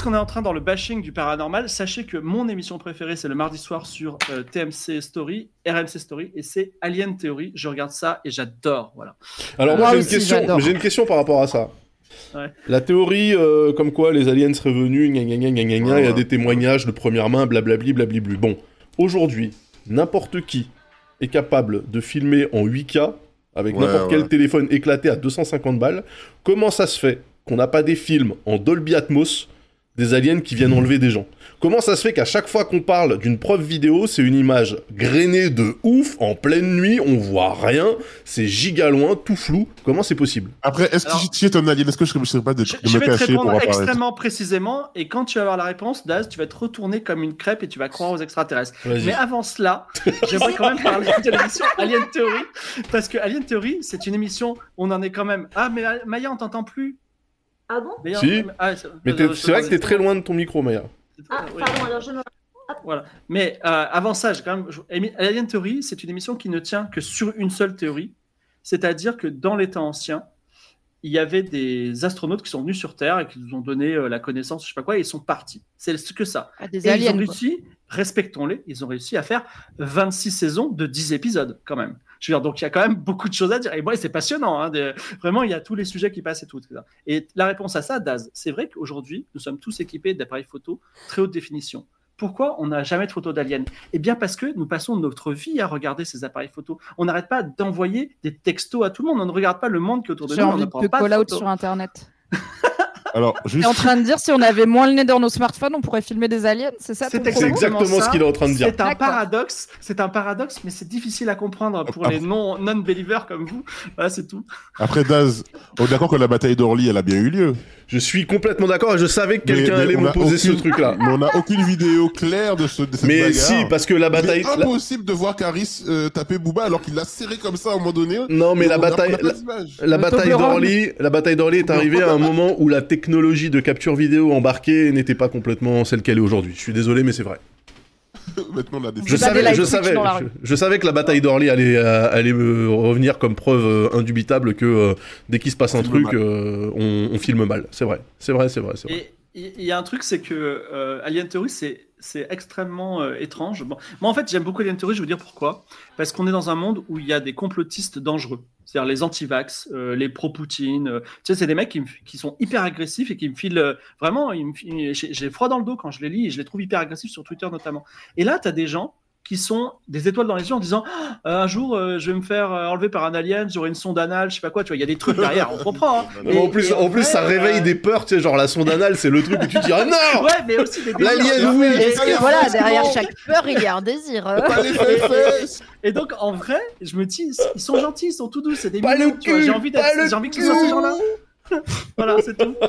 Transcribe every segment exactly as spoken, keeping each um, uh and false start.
puisqu'on est en train dans le bashing du paranormal, sachez que mon émission préférée, c'est le mardi soir sur euh, T M C Story, R M C Story, et c'est Alien Theory. Je regarde ça et j'adore. Voilà. Alors, Euh, moi, moi j'ai une, aussi, question, j'adore. j'ai une question par rapport à ça. Ouais. La théorie euh, comme quoi les aliens seraient venus, gna gna gna gna gna gna, Ouais, il y a ouais. des témoignages de première main, blablabli, blablabli. Bon, aujourd'hui, n'importe qui est capable de filmer en huit K avec Ouais, n'importe ouais. quel téléphone éclaté à deux cent cinquante balles. Comment ça se fait qu'on n'a pas des films en Dolby Atmos des aliens qui viennent enlever des gens? Comment ça se fait qu'à chaque fois qu'on parle d'une preuve vidéo, c'est une image grainée de ouf, en pleine nuit, on voit rien, c'est giga loin, tout flou? Comment c'est possible? Après, est-ce Alors- que si tu es un alien, est-ce que je ne risquerais pas de, Je, de je me vais te cacher pour répondre apparaître? extrêmement précisément, et quand tu vas avoir la réponse, Daz, tu vas te retourner comme une crêpe et tu vas croire aux extraterrestres. Vas-y. Mais avant cela, j'aimerais quand même parler de l'émission Alien Theory, parce que Alien Theory, c'est une émission, on en est quand même... Ah, mais euh, Maya, on t'entend plus. Ah bon? Maya, Si. ah, c'est Mais t'es- c'est vrai que t'es très loin de ton micro, Maya. Ah, Oui. pardon, alors je me... Voilà. Mais euh, avant ça, j'ai quand même. je- Émi- Alien Theory, c'est une émission qui ne tient que sur une seule théorie, c'est-à-dire que dans les temps anciens, il y avait des astronautes qui sont venus sur Terre et qui nous ont donné euh, la connaissance, je sais pas quoi, et ils sont partis. C'est ce que ça. Ah, des Et aliens. ils ont quoi. réussi, respectons-les, ils ont réussi à faire vingt-six saisons de dix épisodes quand même. Je veux dire, donc il y a quand même beaucoup de choses à dire. Et moi, c'est passionnant. Hein, de- Vraiment, il y a tous les sujets qui passent et tout. et cetera. Et la réponse à ça, Daz, c'est vrai qu'aujourd'hui, nous sommes tous équipés d'appareils photo très haute définition. Pourquoi on n'a jamais de photos d'aliens? Eh bien parce que nous passons notre vie à regarder ces appareils photos. On n'arrête pas d'envoyer des textos à tout le monde. On ne regarde pas le monde qui est autour de J'ai nous. On envie ne de prend te pas de call out photos. sur Internet. Alors, T'es juste, en train de dire si on avait moins le nez dans nos smartphones, on pourrait filmer des aliens, c'est ça C'est ton C'est propos exactement exactement ça. ce qu'il est en train de dire. C'est un D'accord. paradoxe, c'est un paradoxe, mais c'est difficile à comprendre pour Ah, les non non-believers comme vous. Voilà, c'est tout. après Daz, on est d'accord que la bataille d'Orly, elle a bien eu lieu. Je suis complètement d'accord et je savais que Mais- quelqu'un mais allait on me a poser ce aucune- truc-là. Mais on n'a aucune vidéo claire de, ce, de cette Mais bagarre. si, parce que la bataille... Il est la- impossible de voir Caris euh, taper Booba alors qu'il l'a serré comme ça à un moment donné. Non, mais Et la on a- bataille... on a pas La... d'image. La Le bataille Toblerone. d'Orly, la bataille d'Orly est arrivée à un moment où la technologie de capture vidéo embarquée n'était pas complètement celle qu'elle est aujourd'hui. Je suis désolé, mais c'est vrai. Maintenant, on a des... Je C'est pas des savais, live je Twitch savais, dans la je, rue. je savais que la bataille d'Orly allait, euh, allait euh, revenir comme preuve euh, indubitable que euh, dès qu'il se passe un filme truc, mal. euh, on, on filme mal. C'est vrai, c'est vrai, c'est vrai, c'est vrai. Et il y a un truc, c'est que euh, Alien Theory, c'est c'est extrêmement euh, étrange. Bon, moi, en fait, j'aime beaucoup Alien Theory. Je veux dire pourquoi. Parce qu'on est dans un monde où il y a des complotistes dangereux. C'est-à-dire les anti-vax, euh, les pro-Poutine. euh, tu sais, c'est des mecs qui, me- qui sont hyper agressifs et qui me filent euh, vraiment. Ils me filent- j'ai j'ai froid dans le dos quand je les lis et je les trouve hyper agressifs sur Twitter notamment. Et là, tu as des gens qui sont des étoiles dans les yeux en disant ah, un jour euh, je vais me faire euh, enlever par un alien, j'aurai une sonde anale, je sais pas quoi. Tu vois, il y a des trucs derrière. On comprend. Hein. Non, mais en plus, et en plus, ça après, réveille euh, des peurs, tu sais, genre la sonde anale, c'est le truc où tu te dis ah non, Ouais, mais aussi des délires. l'alien, oui. Est-ce que Et- voilà, et- derrière chaque peur, il y a un désir. euh. Pas les fesses. Et donc, en vrai, je me dis, ils sont gentils, ils sont tout doux, c'est des Pas mignons, le tu vois. cul, J'ai envie, d'être- pas le j'ai envie que ce soit ces gens-là. Voilà, c'est tout.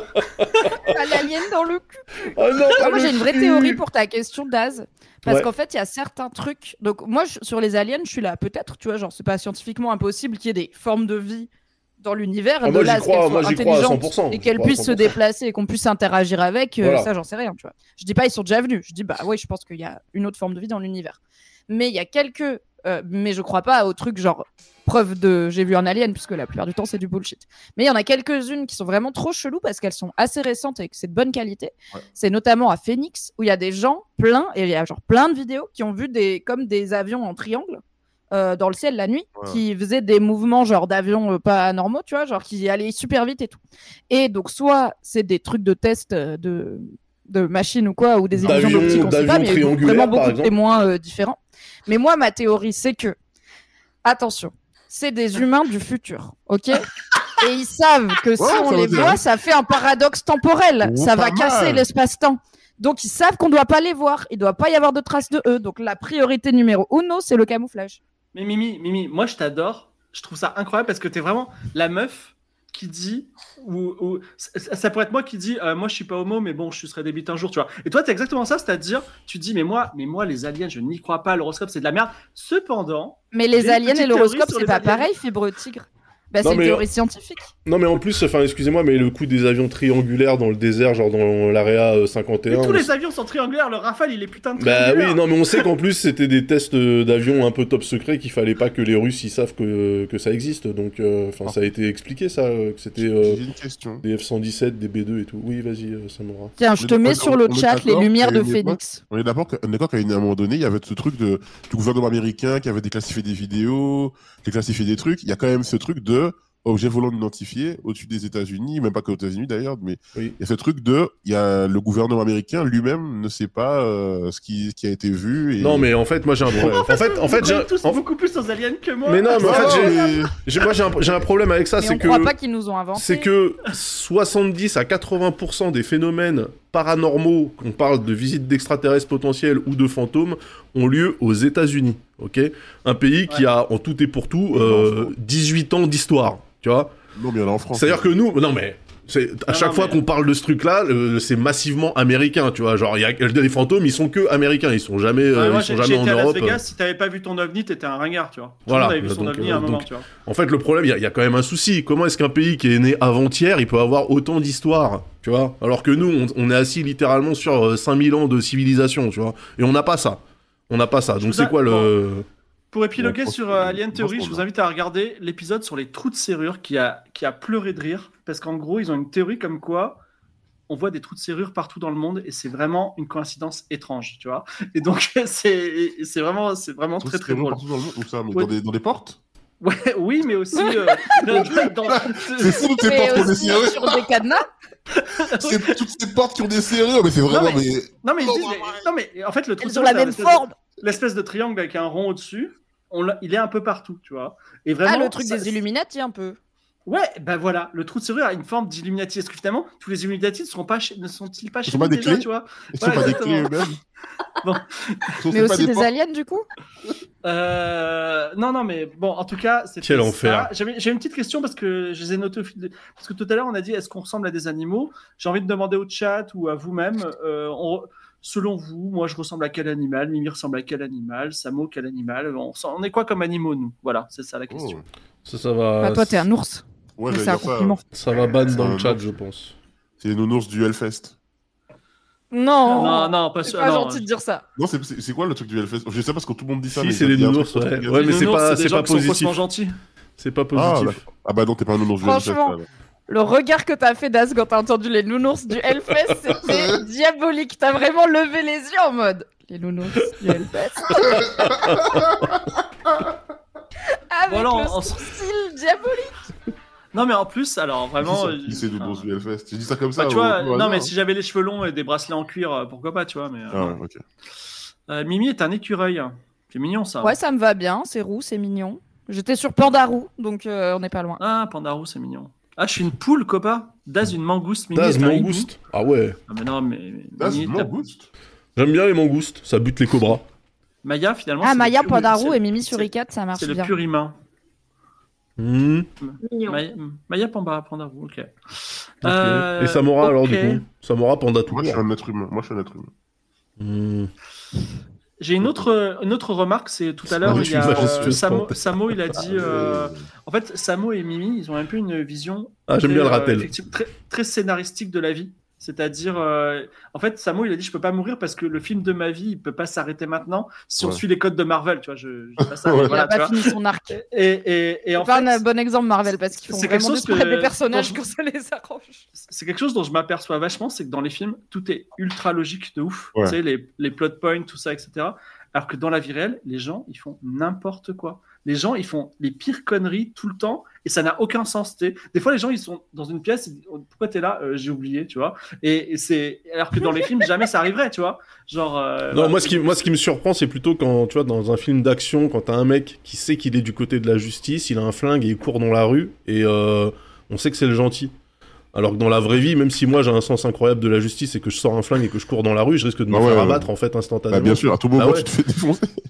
Pas l'alien dans le cul. Oh non, pas Moi, le j'ai une vraie cul. théorie pour ta question, Daz. Parce Ouais. qu'en fait, il y a certains trucs. Donc, moi, je- sur les aliens, je suis là. Peut-être, tu vois, genre, c'est pas scientifiquement impossible qu'il y ait des formes de vie dans l'univers. Ah, de moi, là j'y à ce crois, qu'elles moi, soient j'y crois à intelligentes cent pour cent. et J'y qu'elles crois à puissent se cent pour cent. déplacer et qu'on puisse interagir avec. euh, Voilà. Ça, j'en sais rien, tu vois. Je dis pas ils sont déjà venus. Je dis, bah oui, je pense qu'il y a une autre forme de vie dans l'univers. Mais il y a quelques. euh, mais je crois pas au truc genre preuve de j'ai vu un alien, puisque la plupart du temps, c'est du bullshit. Mais il y en a quelques-unes qui sont vraiment trop cheloues parce qu'elles sont assez récentes et que c'est de bonne qualité. Ouais. C'est notamment à Phoenix où il y a des gens plein, et il y a genre plein de vidéos qui ont vu des, comme des avions en triangle euh, dans le ciel la nuit, Ouais. qui faisaient des mouvements genre d'avions euh, pas normaux, tu vois, genre qui allaient super vite et tout. Et donc, soit c'est des trucs de test euh, de, de machines ou quoi, ou des illusions D'avions- d'optique, on sait pas, d'avions mais triangulaires, vraiment par beaucoup de exemple. témoins euh, différents. Mais moi, ma théorie, c'est que, attention, c'est des humains du futur, ok? Et ils savent que si Ouais, on ça les veut dire, voit, hein. ça fait un paradoxe temporel. Oh, ça pas va casser mal. l'espace-temps. Donc, ils savent qu'on ne doit pas les voir. Il ne doit pas y avoir de traces de eux. Donc, la priorité numéro uno, c'est le camouflage. Mais Mimi, Mimi, moi je t'adore. Je trouve ça incroyable parce que t'es vraiment la meuf qui dit, ou, ou ça, ça pourrait être moi qui dit, euh, moi je suis pas homo, mais bon, je serai des bites un jour, tu vois. Et toi, t'es exactement ça, c'est-à-dire, tu dis, mais moi, mais moi, les aliens, je n'y crois pas. L'horoscope, c'est de la merde. Cependant, Mais les J'ai une aliens petite et l'horoscope, théorie sur c'est les pas aliens. pareil, fibre tigre. Bah, Non, c'est une mais- théorie scientifique. Non, mais en plus, enfin, excusez-moi, mais le coup des avions triangulaires dans le désert, genre dans l'Area euh, cinquante et un. Mais tous on les s- avions sont triangulaires, le Rafale il est putain de Bah triangulaire. oui, non, mais on sait qu'en plus c'était des tests euh, d'avions un peu top secret, qu'il fallait pas que les Russes ils savent que, que ça existe. Donc, euh, enfin, ça a été expliqué ça, euh, que c'était euh, J'ai une question. des F cent dix-sept, des B deux et tout. Oui, vas-y, euh, Samora. Tiens, je On te est- mets on- sur le on est chat les d'accord lumières qu'il de y a une époque- Phoenix. On est d'accord qu'à on est d'accord qu'à une- à un moment donné, il y avait ce truc de, du gouvernement américain qui avait déclassifié des vidéos, déclassifié des trucs. Il y a quand même ce truc de objet volant identifié au-dessus des États-Unis, même pas qu'aux États-Unis d'ailleurs, mais Oui. il y a ce truc de, il y a le gouvernement américain lui-même ne sait pas euh, ce, qui, ce qui a été vu. Et... Non, mais en fait, moi j'ai un problème. En fait, en fait, j'ai. Vous tous en- beaucoup plus aux aliens que moi. Mais non, mais en Non, fait, j'ai- mais- j'ai- moi j'ai un, j'ai un problème avec ça, Mais c'est on que. croit pas qu'ils nous ont inventé. C'est que soixante-dix à quatre-vingts pour cent des phénomènes paranormaux, qu'on parle de visites d'extraterrestres potentiels ou de fantômes, ont lieu aux États-Unis, ok? Un pays qui Ouais. a en tout et pour tout euh, dix-huit ans d'histoire, tu vois? Non, mais il y en a en France. C'est-à-dire que nous, non mais, c'est, à Non, chaque non, fois mais- qu'on parle de ce truc-là, euh, c'est massivement américain, tu vois? Genre, il y a, les fantômes, ils sont que américains, ils sont jamais, euh, Ouais, moi ils sont j'ai jamais j'ai en été à Las Europe. Vegas, si t'avais pas vu ton ovni, t'étais un ringard, tu vois. Tout Voilà, le monde avait vu son donc, ovni à un euh, moment, donc- tu vois. En fait, le problème, il y, a- il y a quand même un souci. Comment est-ce qu'un pays qui est né avant-hier, il peut avoir autant d'histoire, tu vois? Alors que nous, on, on est assis littéralement sur euh, cinq mille ans de civilisation, tu vois? Et on n'a pas ça. On n'a pas ça. Je Donc vous c'est a- quoi le... Pour épiloguer Bon, sur franchement, euh, Alien Theory, je franchement, vous invite à regarder l'épisode sur les trous de serrure qui a, qui a pleuré de rire. Parce qu'en gros, ils ont une théorie comme quoi on voit des trous de serrure partout dans le monde et c'est vraiment une coïncidence étrange, tu vois. Et donc, c'est c'est vraiment, c'est vraiment très très drôle. Partout dans le monde, où ça, mais Ouais. dans, des, dans des portes. Ouais, oui, mais aussi. euh, dans- C'est fou toutes ces Mais portes qui ont des aussi serrures. sur des cadenas. C'est toutes ces portes qui ont des serrures, mais c'est vraiment. Non, mais- mais... Non, mais, ils Non, disent, ouais, mais- ouais. non, mais en fait, le trou de Elles ont serrure, la c'est même l'espèce de- forme. L'espèce de triangle avec un rond au-dessus, on l'a- il est un peu partout, tu vois. Et vraiment, Ah, le truc ça- des Illuminati, un peu. Ouais, ben voilà, le trou de serrure a une forme d'Illuminati. Est-ce que finalement, tous les Illuminati ne, seront pas chez- ne sont-ils pas Ils chez sont nous pas des déjà, clés tu vois? Ils sont Ouais, pas des exactement. clés eux-mêmes. Bon. Ils sont Mais pas aussi des portes. aliens, du coup. Euh, Non, non, mais bon, en tout cas, c'était Quel ça. enfer. J'avais j'ai une petite question parce que je les ai notées au fil de- Parce que tout à l'heure, on a dit est-ce qu'on ressemble à des animaux? J'ai envie de demander au chat ou à vous-même, euh, on- selon vous, moi je ressemble à quel animal? Mimi ressemble à quel animal? Samo, quel animal? On, on est quoi comme animaux, nous? Voilà, c'est ça la question. Oh. Ça, ça va... Bah, toi, t'es un ours. Ouais, Mais j'allais c'est un dire ça. compliment. Ça va ban dans Euh, le chat, non. je pense. C'est les nounours du Hellfest. Non. Non, non, pas C'est sûr. pas non. gentil de dire ça. Non, c'est- c'est c'est quoi le truc du Hellfest? Je sais parce que tout le monde dit ça. Si, mais c'est il y a- les il y a un nounours, truc- ouais. il y a- Ouais, mais Les c'est nounours, pas- des c'est gens pas qui sont positif. faussement gentils. C'est pas Ah, positif. d'accord. Ah bah non, t'es pas un nounours du Hellfest. Franchement. là. Le regard que t'as fait, Daz, quand t'as entendu les nounours du Hellfest, c'était diabolique. T'as vraiment levé les yeux en mode les nounours du Hellfest. Avec Voilà, le on- on- sourcil diabolique. Non, mais en plus, alors vraiment. Qui euh, c'est les nounours enfin, du Hellfest? J'ai dit ça comme bah, ça. tu au- vois, au non, hasard. mais si j'avais les cheveux longs et des bracelets en cuir, euh, pourquoi pas, tu vois. Mais, euh, Ah ouais, ok. euh, Mimi est un écureuil. C'est mignon ça. Ouais, ça me va bien. C'est roux, c'est mignon. J'étais sur Pandarou, donc euh, on n'est pas loin. Ah, Pandarou, c'est mignon. Ah, je suis une poule, copain. Daz, une mangouste. Mimi Daz, est un hibou. mangouste. Ah ouais. Ah, mais non, mais. mais Ah, c'est Mimi, mon t'as- boost. J'aime bien les mangoustes, ça bute les cobras. Maya, finalement. Ah, c'est le Maya, pur- Pandarou c'est- et Mimi c'est- Suricate, ça marche C'est le bien. pur humain. Hmm. Mignon. Maya, Maya Pamba, Pandarou, ok. Ok. Euh, Et Samora alors ok. du coup Samora panda tout Moi, je suis court. un être humain. Moi, je suis un être humain. Hmm. J'ai une autre, une autre remarque, c'est tout à l'heure, Oui, il y a je suis euh, majestueux, Samo, panda. Samo, il a dit. Ah, euh, ouais. En fait, Samo et Mimi, ils ont un peu une vision Ah, j'aime très, bien le euh, ratel. effectivement, très, très scénaristique de la vie. C'est-à-dire, euh, en fait, Samo, il a dit, je peux pas mourir parce que le film de ma vie, il peut pas s'arrêter maintenant si on Ouais. suit les codes de Marvel. Tu vois, je, je dis pas ça, Ouais. mais Il voilà, a tu pas vois. fini son arc. Et, et, et en C'est pas fait, un bon exemple Marvel parce qu'ils font c'est quelque vraiment chose disparaître que- des personnages dont quand ça les arrange. c'est quelque chose dont je m'aperçois vachement, c'est que dans les films, tout est ultra logique de ouf. Ouais. Tu sais, les, les plot points, tout ça, et cetera. Alors que dans la vie réelle, les gens, ils font n'importe quoi. Les gens, ils font les pires conneries tout le temps et ça n'a aucun sens. Tu sais. Des fois, les gens, ils sont dans une pièce, ils disent, oh, pourquoi t'es là? Euh, J'ai oublié, tu vois. Et, et c'est alors que dans les films, jamais ça arriverait, tu vois. Genre. euh, Non, voilà. moi ce, qui, moi ce qui me surprend, c'est plutôt quand, tu vois, dans un film d'action, quand t'as un mec qui sait qu'il est du côté de la justice, il a un flingue et il court dans la rue, et euh, on sait que c'est le gentil. Alors que dans la vraie vie, même si moi j'ai un sens incroyable de la justice et que je sors un flingue et que je cours dans la rue, je risque de me Ah ouais, faire ouais. abattre en fait Bah, instantanément. bien sûr, à tout moment, Ah ouais. tu te fais défoncer.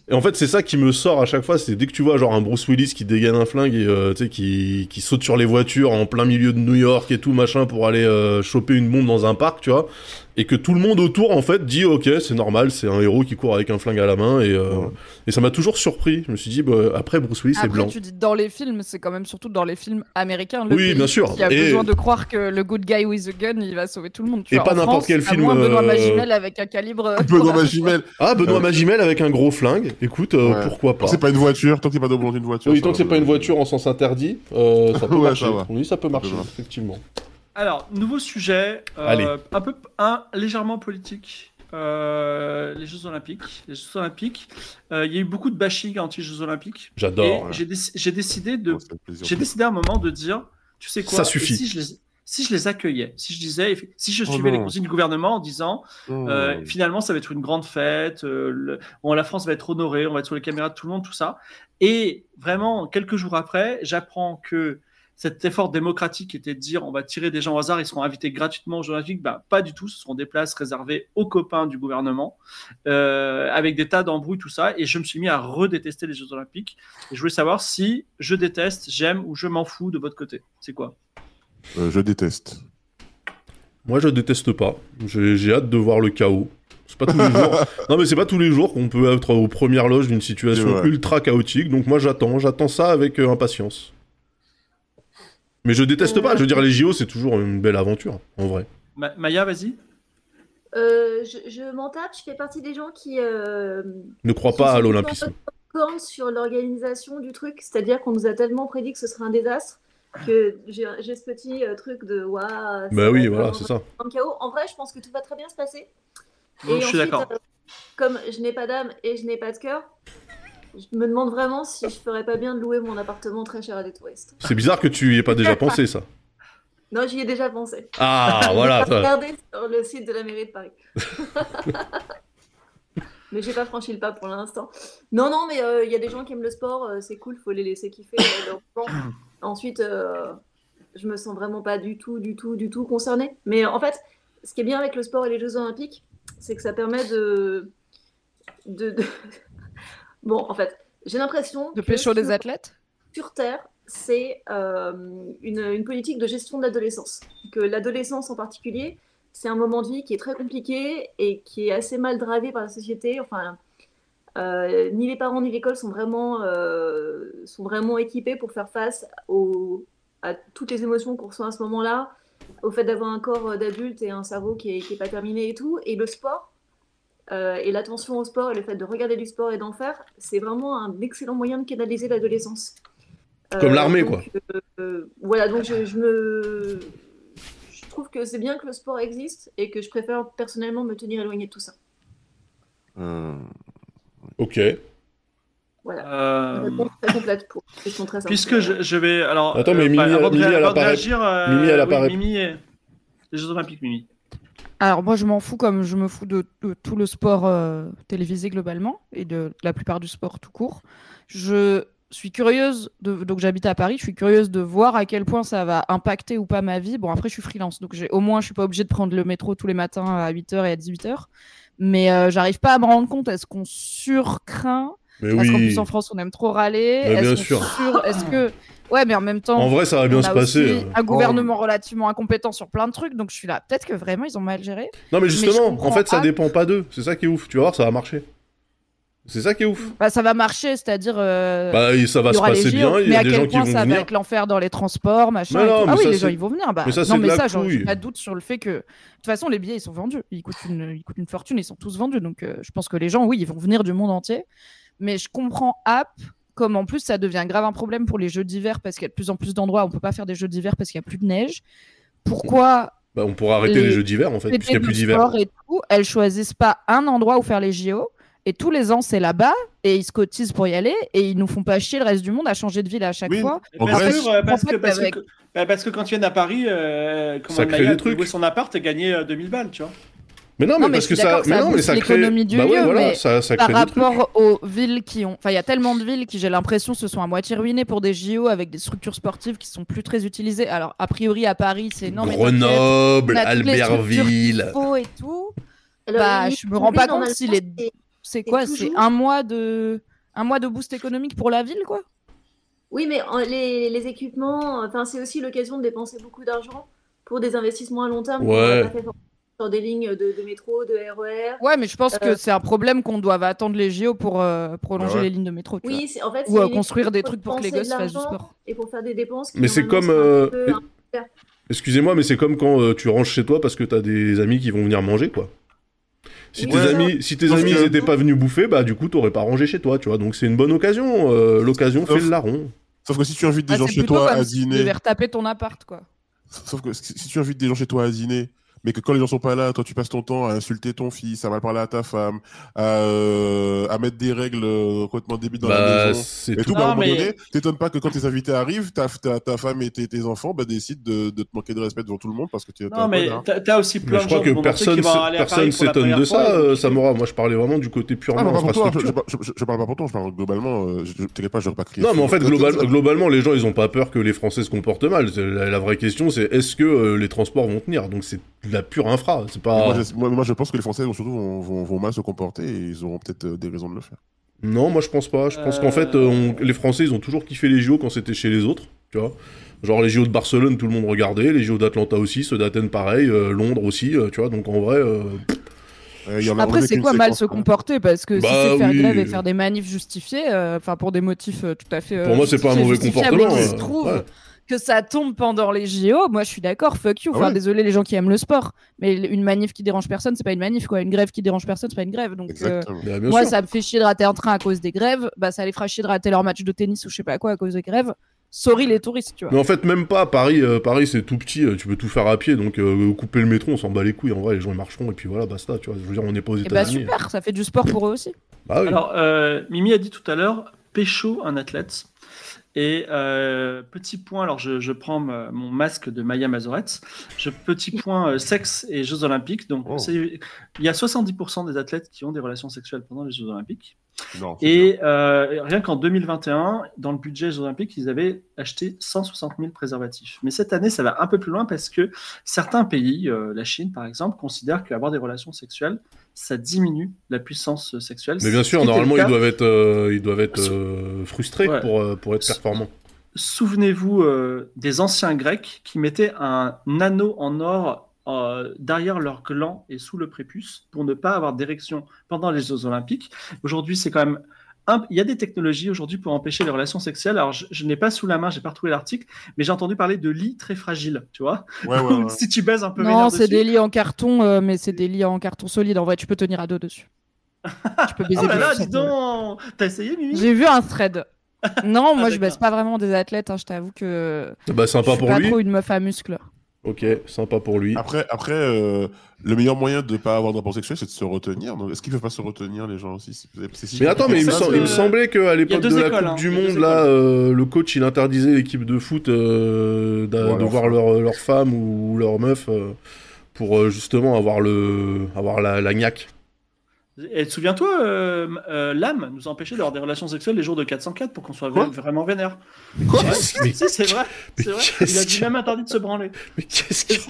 Et en fait, c'est ça qui me sort à chaque fois, c'est dès que tu vois genre un Bruce Willis qui dégaine un flingue et euh, tu sais qui qui saute sur les voitures en plein milieu de New York et tout machin pour aller euh, choper une bombe dans un parc, tu vois, et que tout le monde autour en fait dit OK, c'est normal, c'est un héros qui court avec un flingue à la main et euh, Ouais. et ça m'a toujours surpris. Je me suis dit bah, après Bruce Willis c'est Après, blanc. tu dis dans les films, c'est quand même surtout dans les films américains. Le Oui, pays bien sûr. qui a Et- besoin de croire que le good guy with a gun, il va sauver tout le monde. Tu Et vois, pas en n'importe France, quel à film, moins Benoît euh, Magimel avec un calibre. Benoît Magimel. Ah, Benoît Ouais. Magimel avec un gros flingue. Écoute, euh, Ouais. pourquoi Tant pas. que c'est pas une voiture, tant que c'est pas double d'une voiture. Oui, ça tant va, que c'est pas ça une va. voiture en sens interdit, euh, ça peut Ouais, marcher. ça va. Oui, ça peut marcher, Ça va. effectivement. Alors, nouveau sujet, euh, Allez. un peu un légèrement politique. Euh, les Jeux Olympiques. Les Jeux Olympiques. Euh, Il y a eu beaucoup de bashing anti-Jeux Olympiques. Et J'adore. j'ai déc- j'ai décidé de, Ouais, ça fait plaisir. j'ai décidé à un moment de dire, tu sais quoi, Ça et suffit. si je les, si je les accueillais, si je disais, si je Oh suivais les non. consignes du gouvernement en disant, Oh. euh, finalement, ça va être une grande fête. euh, le- bon, la France va être honorée. On va être sur les caméras de tout le monde, tout ça. Et vraiment, quelques jours après, j'apprends que cet effort démocratique était de dire on va tirer des gens au hasard, ils seront invités gratuitement aux Jeux Olympiques. Ben, pas du tout. Ce seront des places réservées aux copains du gouvernement, euh, avec des tas d'embrouilles, tout ça. Et je me suis mis à redétester les Jeux Olympiques. Et je voulais savoir si je déteste, j'aime ou je m'en fous de votre côté. C'est quoi? Euh, je déteste. Moi, je déteste pas. J'ai j'ai hâte de voir le chaos. C'est pas tous les jours. Non, mais c'est pas tous les jours qu'on peut être aux premières loges d'une C'est situation vrai. ultra chaotique. Donc moi, j'attends. J'attends ça avec euh, impatience. Mais je déteste pas. Je veux dire, les J O, c'est toujours une belle aventure, en vrai. Ma- Maya, vas-y. Euh, je, je m'en tape, je fais partie des gens qui, euh, Ne crois qui pas sont à plutôt l'olympisme. cornes sur l'organisation du truc, c'est-à-dire qu'on nous a tellement prédit que ce serait un désastre que j'ai j'ai ce petit euh, truc de waouh. ça Bah va oui, être voilà, vraiment c'est ça. un chaos. En vrai, je pense que tout va très bien se passer. Je suis ensuite, d'accord. euh, comme je n'ai pas d'âme et je n'ai pas de cœur, je me demande vraiment si je ferais pas bien de louer mon appartement très cher à des touristes. C'est bizarre que tu y aies pas déjà pensé, ça. Non, j'y ai déjà pensé. Ah, voilà. J'ai ça. regardé sur le site de la mairie de Paris. Mais j'ai pas franchi le pas pour l'instant. Non, non, mais il y a des gens qui aiment le sport, euh, c'est cool, faut les laisser kiffer euh, leur sport. Ensuite, euh, je me sens vraiment pas du tout, du tout, du tout concernée. Mais en fait, ce qui est bien avec le sport et les Jeux Olympiques, c'est que ça permet de. de, de... Bon, en fait, j'ai l'impression. De que pécho des sur- athlètes. sur Terre, c'est euh, une, une politique de gestion de l'adolescence. Que l'adolescence en particulier, c'est un moment de vie qui est très compliqué et qui est assez mal drivé par la société. Enfin, euh, ni les parents ni l'école sont vraiment, euh, sont vraiment équipés pour faire face aux, à toutes les émotions qu'on ressent à ce moment-là, au fait d'avoir un corps d'adulte et un cerveau qui n'est qui est pas terminé et tout. Et le sport, euh, et l'attention au sport et le fait de regarder du sport et d'en faire, c'est vraiment un excellent moyen de canaliser l'adolescence. Comme l'armée, donc, euh, euh, voilà, donc je, je me... Je trouve que c'est bien que le sport existe et que je préfère personnellement me tenir éloigné de tout ça. Euh, Ok. Voilà. Euh, Une réponse très complète pour une question très simple. Puisque je, je vais. Alors, Attends, mais euh, Mimi, bah, avant de Mimi, ré- elle a avant de pas réagir, euh, Mimi, elle a oui, pas rép- Mimi, euh, les Jeux Olympiques, Mimi. Alors moi je m'en fous comme je me fous de, de tout le sport euh, télévisé globalement et de la plupart du sport tout court. Je suis curieuse, de, donc j'habite à Paris, je suis curieuse de voir à quel point ça va impacter ou pas ma vie. Bon après je suis freelance, donc j'ai, au moins je suis pas obligée de prendre le métro tous les matins à huit heures et à dix-huit heures. Mais euh, j'arrive pas à me rendre compte, est-ce qu'on surcraint? Mais Parce qu'en oui. plus en France on aime trop râler. Mais Est-ce bien qu'on sûr. sur- Est-ce que... Ouais mais en même temps... En vrai, ça va bien on se a passer. aussi euh. un gouvernement relativement incompétent sur plein de trucs, donc je suis là. Peut-être que vraiment ils ont mal géré. Non, mais je justement, en comprends fait, ça pas. dépend pas d'eux. C'est ça qui est ouf. Tu vas voir, ça va marcher. C'est ça qui est ouf. Bah, ça va marcher, c'est-à-dire. euh, Bah, et ça va il y se aura les passer J O, bien. Il y mais a à des quel gens qui point vont ça va venir. être l'enfer dans les transports, machin. Mais et non, tout. mais Ah oui, ça, les gens c'est- ils vont venir. Bah, mais ça, c'est non, de mais la ça, genre, j'ai couille. pas de doute sur le fait que de toute façon les billets ils sont vendus, ils coûtent une, ils coûtent une fortune, ils sont tous vendus. Donc euh, je pense que les gens, oui, ils vont venir du monde entier. Mais je comprends app comme en plus ça devient grave un problème pour les jeux d'hiver parce qu'il y a de plus en plus d'endroits où on peut pas faire des jeux d'hiver parce qu'il y a plus de neige. Pourquoi Bah, on pourra arrêter Les- les jeux d'hiver, en fait, les puisqu'il n'y a têtes plus de d'hiver. sport et tout, elles choisissent pas un endroit où faire les J O et tous les ans c'est là-bas et ils se cotisent pour y aller et ils nous font pas chier le reste du monde à changer de ville à chaque Oui. fois. En Parce, Grèce, que, euh, parce, en fait, que, parce, avec- que, bah, parce que quand tu viens à Paris, euh, comment Ça crée Maya des peut trucs. louer son appart et gagner euh, deux mille balles, tu vois. Mais non, mais, Non, mais parce je suis que ça, d'accord, mais ça non, mais booste ça crée. l'économie du bah ouais, lieu, voilà, mais ça, ça Par crée des trucs. rapport aux villes qui ont... Enfin, il y a tellement de villes qui, j'ai l'impression, se sont à moitié ruinées pour des J O avec des structures sportives qui sont plus très utilisées. Alors, a priori, à Paris, c'est non, mais t'inquiète, Grenoble, on a toutes les structures Albertville. qu'il faut et tout. Alors, Bah, il- je me rends pas oui, compte si les- normalement, c'est quoi ? toujours... C'est un mois de un mois de boost économique pour la ville, quoi ? Oui, mais les, les équipements, enfin, c'est aussi l'occasion de dépenser beaucoup d'argent pour des investissements à long terme ouais. qu'on n'aurait pas fait sur des lignes de, de métro, de R E R. Ouais, mais je pense euh... que c'est un problème qu'on doit attendre les J O pour euh, prolonger ouais. les lignes de métro. Tu oui, vois. c'est, en fait, ou euh, construire des trucs pour que les gosses fassent du sport. Et pour faire des dépenses. Qui mais c'est comme. Euh... Et... Excusez-moi, mais c'est comme quand euh, tu ranges chez toi parce que t'as des amis qui vont venir manger, quoi. Si ouais, tes amis, si tes amis n'étaient pas venus bouffer, bah du coup t'aurais pas rangé chez toi, tu vois. Donc c'est une bonne occasion. Euh, l'occasion Sauf... fait le larron. Sauf que si tu invites des ah, gens chez toi à si dîner. Tu devais retaper ton appart, quoi. Sauf que si tu invites des gens chez toi à dîner, mais que quand les gens sont pas là, toi tu passes ton temps à insulter ton fils, à mal parler à ta femme, à, euh, à mettre des règles euh, complètement débiles dans bah, la maison. C'est et tout. tout, bah, à un moment mais... donné, t'étonnes pas que quand tes invités arrivent, ta, ta, ta femme et tes, tes enfants bah, décident de, de te manquer de respect devant tout le monde parce que tu es. Non, mais t'as, t'as aussi plein mais je crois que personne, personne s'étonne de ça, euh, Samora. Moi je parlais vraiment du côté purement ah, infrastructure. Toi, je, je, je, je parle pas pour toi, je parle globalement. Euh, je, t'inquiète pas, je pas crier. Non, mais en fait, global, globalement, les gens ils ont pas peur que les Français se comportent mal. La, la vraie question c'est est-ce que euh, les transports vont tenir ? Donc c'est de la pure infra. C'est pas... moi, je, moi, moi, je pense que les Français vont surtout vont, vont, vont mal se comporter et ils auront peut-être euh, des raisons de le faire. Non, moi je pense pas. Je pense euh... qu'en fait, euh, on, les Français ils ont toujours kiffé les J O quand c'était chez les autres, tu vois. Genre les J O de Barcelone, tout le monde regardait, les J O d'Atlanta aussi, ceux d'Athènes pareil, euh, Londres aussi, euh, tu vois. Donc en vrai. Euh... Euh, y en a Après, c'est quoi mal se comporter ? Parce que bah, si c'est faire oui. grève et faire des manifs justifiés, enfin euh, pour des motifs euh, tout à fait. Euh, pour moi, c'est pas un mauvais comportement. Mais il se trouve ouais. que ça tombe pendant les J O, moi je suis d'accord, fuck you. Enfin, ah ouais. désolé les gens qui aiment le sport, mais une manif qui dérange personne, c'est pas une manif, quoi. Une grève qui dérange personne, c'est pas une grève. Donc, euh, bah, moi, sûr. ça me fait chier de rater un train à cause des grèves. Bah, ça les fera chier de rater leur match de tennis ou je sais pas quoi à cause des grèves. Sorry les touristes, tu vois. Mais en fait, même pas. Paris, euh, Paris c'est tout petit, euh, tu peux tout faire à pied, donc euh, couper le métro, on s'en bat les couilles. En vrai, les gens ils marcheront et puis voilà, basta, tu vois. Je veux dire, on n'est pas aux États-Unis. Et bah super, ça fait du sport pour eux aussi. Bah, oui. Alors, euh, Mimi a dit tout à l'heure, pécho un athlète. Et euh, petit point, alors je, je prends ma, mon masque de Maya Mazoretz, je, petit point euh, sexe et Jeux Olympiques. Donc, oh. c'est, il y a soixante-dix pour cent des athlètes qui ont des relations sexuelles pendant les Jeux Olympiques. Non, et euh, rien qu'en deux mille vingt et un, dans le budget des Jeux Olympiques, ils avaient acheté cent soixante mille préservatifs. Mais cette année, ça va un peu plus loin parce que certains pays, euh, la Chine par exemple, considèrent qu'avoir des relations sexuelles, ça diminue la puissance sexuelle. Mais bien sûr, normalement, ils doivent être, euh, ils doivent être euh, frustrés ouais. pour, euh, pour être performants. Souvenez-vous euh, des anciens Grecs qui mettaient un anneau en or euh, derrière leur gland et sous le prépuce pour ne pas avoir d'érection pendant les Jeux Olympiques. Aujourd'hui, c'est quand même... Un... Il y a des technologies aujourd'hui pour empêcher les relations sexuelles. Alors, je, je n'ai pas sous la main, j'ai pas retrouvé l'article, mais j'ai entendu parler de lits très fragiles, tu vois. Ouais, ouais, ouais. Si tu baises un peu non, c'est dessus. des lits en carton, euh, mais c'est des lits en carton solide. En vrai, tu peux tenir à deux dessus. Tu peux baiser. Oh là là, dis donc, t'as essayé, Mimi ? J'ai vu un thread. Non, moi, ah, je baisse pas vraiment des athlètes. Hein, je t'avoue que. Bah, sympa je suis pour pas lui. trop une meuf à muscles. Ok, sympa pour lui. Après, après euh, le meilleur moyen de ne pas avoir de rapport sexuel, c'est de se retenir. Donc, est-ce qu'ils ne peuvent pas se retenir, les gens aussi ? c'est, c'est si Mais attends, mais il me, sem- il me semblait qu'à l'époque de la écoles, Coupe hein. du Monde, là, euh, le coach, il interdisait l'équipe de foot euh, d'a- de voir leur, leur femme ou leur meuf euh, pour euh, justement avoir, le, avoir la, la gnaque. Et souviens-toi, euh, euh, l'âme nous a empêché d'avoir des relations sexuelles les jours de quatre cent quatre pour qu'on soit Quoi vraiment vénère. Quoi ouais, mais... Si, c'est vrai. C'est vrai. Il a dit même interdit de se branler. Mais qu'est-ce qu'il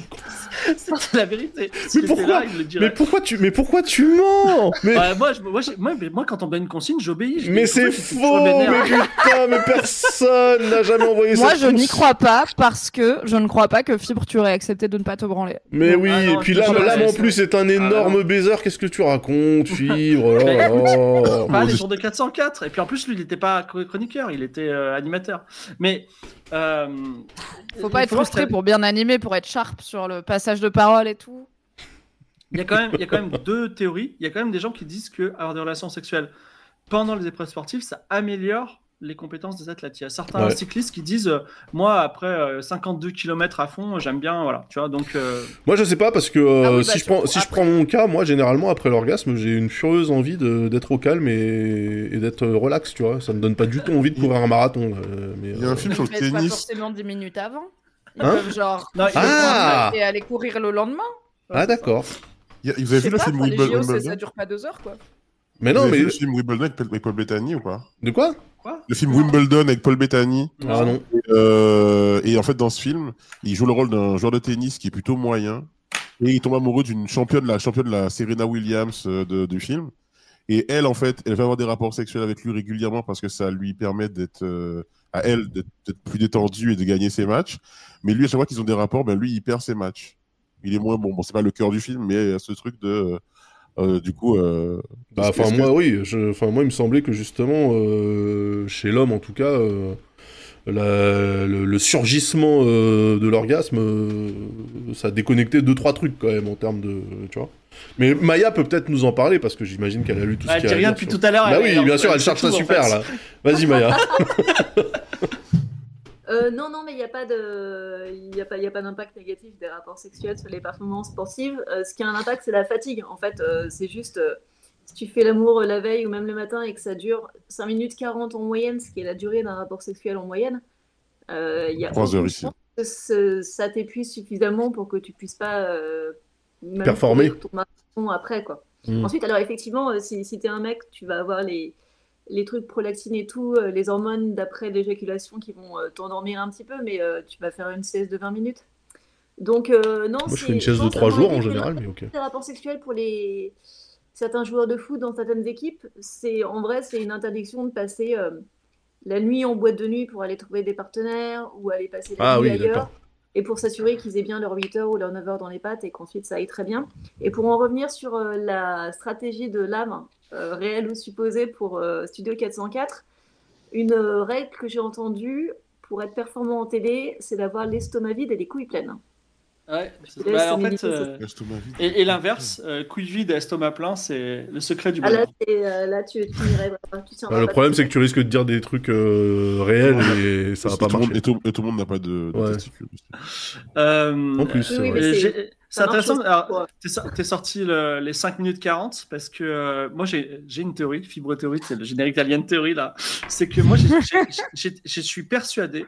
C'est la vérité. Mais pourquoi, là, il le mais pourquoi tu, mais pourquoi tu mens mais... Ouais, moi, je, moi, je, moi, moi, quand on me donne une consigne, j'obéis. Je mais dis, c'est faux, mais putain, mais personne n'a jamais envoyé ça. Moi, je n'y crois pas parce que je ne crois pas que Fibre, tu aurais accepté de ne pas te branler. Mais oui, ah, non, et puis là, l'âme en plus est un énorme ah, baiser. Qu'est-ce que tu racontes, Fibre? Oh, pas les jours de quatre cent quatre. Et puis en plus, lui, il n'était pas chroniqueur, il était euh, animateur. Mais euh, faut pas être frustré que... pour bien animer, pour être sharp sur le passage de parole et tout. Il y a quand même, il y a quand même deux théories. Il y a quand même des gens qui disent que avoir des relations sexuelles pendant les épreuves sportives, ça améliore les compétences des athlètes. Il y a certains ouais. cyclistes qui disent euh, moi après euh, cinquante-deux kilomètres à fond, j'aime bien, voilà, tu vois. Donc euh... moi je sais pas parce que euh, ah oui, bah, si je prends si après... je prends mon cas, moi généralement après l'orgasme, j'ai une furieuse envie de d'être au calme et, et d'être relax, tu vois. Ça me donne pas du tout envie de courir un marathon. Euh, mais, il y a un film sur le tennis. Pas forcément dix minutes avant. Ils hein peuvent genre non, ah et aller courir le lendemain. Ah d'accord. Il vous avez vu le film Wimbledon? Ça dure pas deux heures quoi. Mais non, vous avez mais vu le film Wimbledon avec Paul Bettany ou pas? De quoi? Quoi? Le film Wimbledon avec Paul Bettany. Ah non. Et, euh, et en fait, dans ce film, il joue le rôle d'un joueur de tennis qui est plutôt moyen. Et il tombe amoureux d'une championne, la championne, la Serena Williams euh, de, du film. Et elle, en fait, elle va avoir des rapports sexuels avec lui régulièrement parce que ça lui permet d'être, euh, à elle, d'être, d'être plus détendue et de gagner ses matchs. Mais lui, à chaque fois qu'ils ont des rapports, ben lui, il perd ses matchs. Il est moins bon. Bon, c'est pas le cœur du film, mais il y a ce truc de, euh, du coup. Euh, Bah, enfin, moi, que... oui. Je... Enfin, moi, il me semblait que justement, euh, chez l'homme, en tout cas, euh, la... le, le surgissement euh, de l'orgasme, euh, ça déconnectait deux trois trucs quand même en termes de, tu vois. Mais Maya peut peut-être nous en parler parce que j'imagine qu'elle a lu tout bah, ce qu'il y a. Elle dit rien depuis sur... tout à l'heure. Bah oui, bien sûr, elle cherche ça super là. Vas-y Maya. Euh, non, non, mais il n'y a pas de, il y a pas, il y a pas d'impact négatif des rapports sexuels sur les performances sportives. Euh, ce qui a un impact, c'est la fatigue. En fait, euh, c'est juste, euh, si tu fais l'amour la veille ou même le matin et que ça dure cinq minutes quarante en moyenne, ce qui est la durée d'un rapport sexuel en moyenne, euh, il y a trois heures ici. Que ce, ça t'épuise suffisamment pour que tu puisses pas euh, même performer ton marathon après, quoi. Mmh. Ensuite, alors effectivement, euh, si, si tu es un mec, tu vas avoir les les trucs prolactine et tout, euh, les hormones d'après l'éjaculation qui vont euh, t'endormir un petit peu, mais euh, tu vas faire une sieste de vingt minutes. Donc, euh, non, moi, je fais une sieste de trois jours en général, mais ok. Les rapports sexuels pour les... certains joueurs de foot dans certaines équipes, c'est en vrai, c'est une interdiction de passer euh, la nuit en boîte de nuit pour aller trouver des partenaires ou aller passer la ah, nuit oui, ailleurs. D'accord. Et pour s'assurer qu'ils aient bien leurs huit heures ou leurs neuf heures dans les pattes et qu'ensuite ça aille très bien. Et pour en revenir sur euh, la stratégie de l'âme, euh, réelle ou supposée pour euh, Studio quatre cent quatre, une euh, règle que j'ai entendue pour être performant en télé, c'est d'avoir l'estomac vide et les couilles pleines. Ouais, bah, en fait, euh, et, et l'inverse, euh, couilles vides et estomac plein, c'est le secret du bonheur. Ah, là, euh, là, tu, tu n'irais pas. Tu bah, le problème, c'est que tu risques de dire des trucs euh, réels ouais. et ça va pas marcher. Et tout, et tout le monde n'a pas de, de ouais. testicules. Euh, en plus, oui, ouais. c'est, c'est intéressant. Alors, t'es, t'es sorti le, les cinq minutes quarante parce que euh, moi, j'ai, j'ai une théorie, fibre théorie, c'est le générique d'Alien Theory là. C'est que moi, j'ai, j'ai, j'ai, je suis persuadé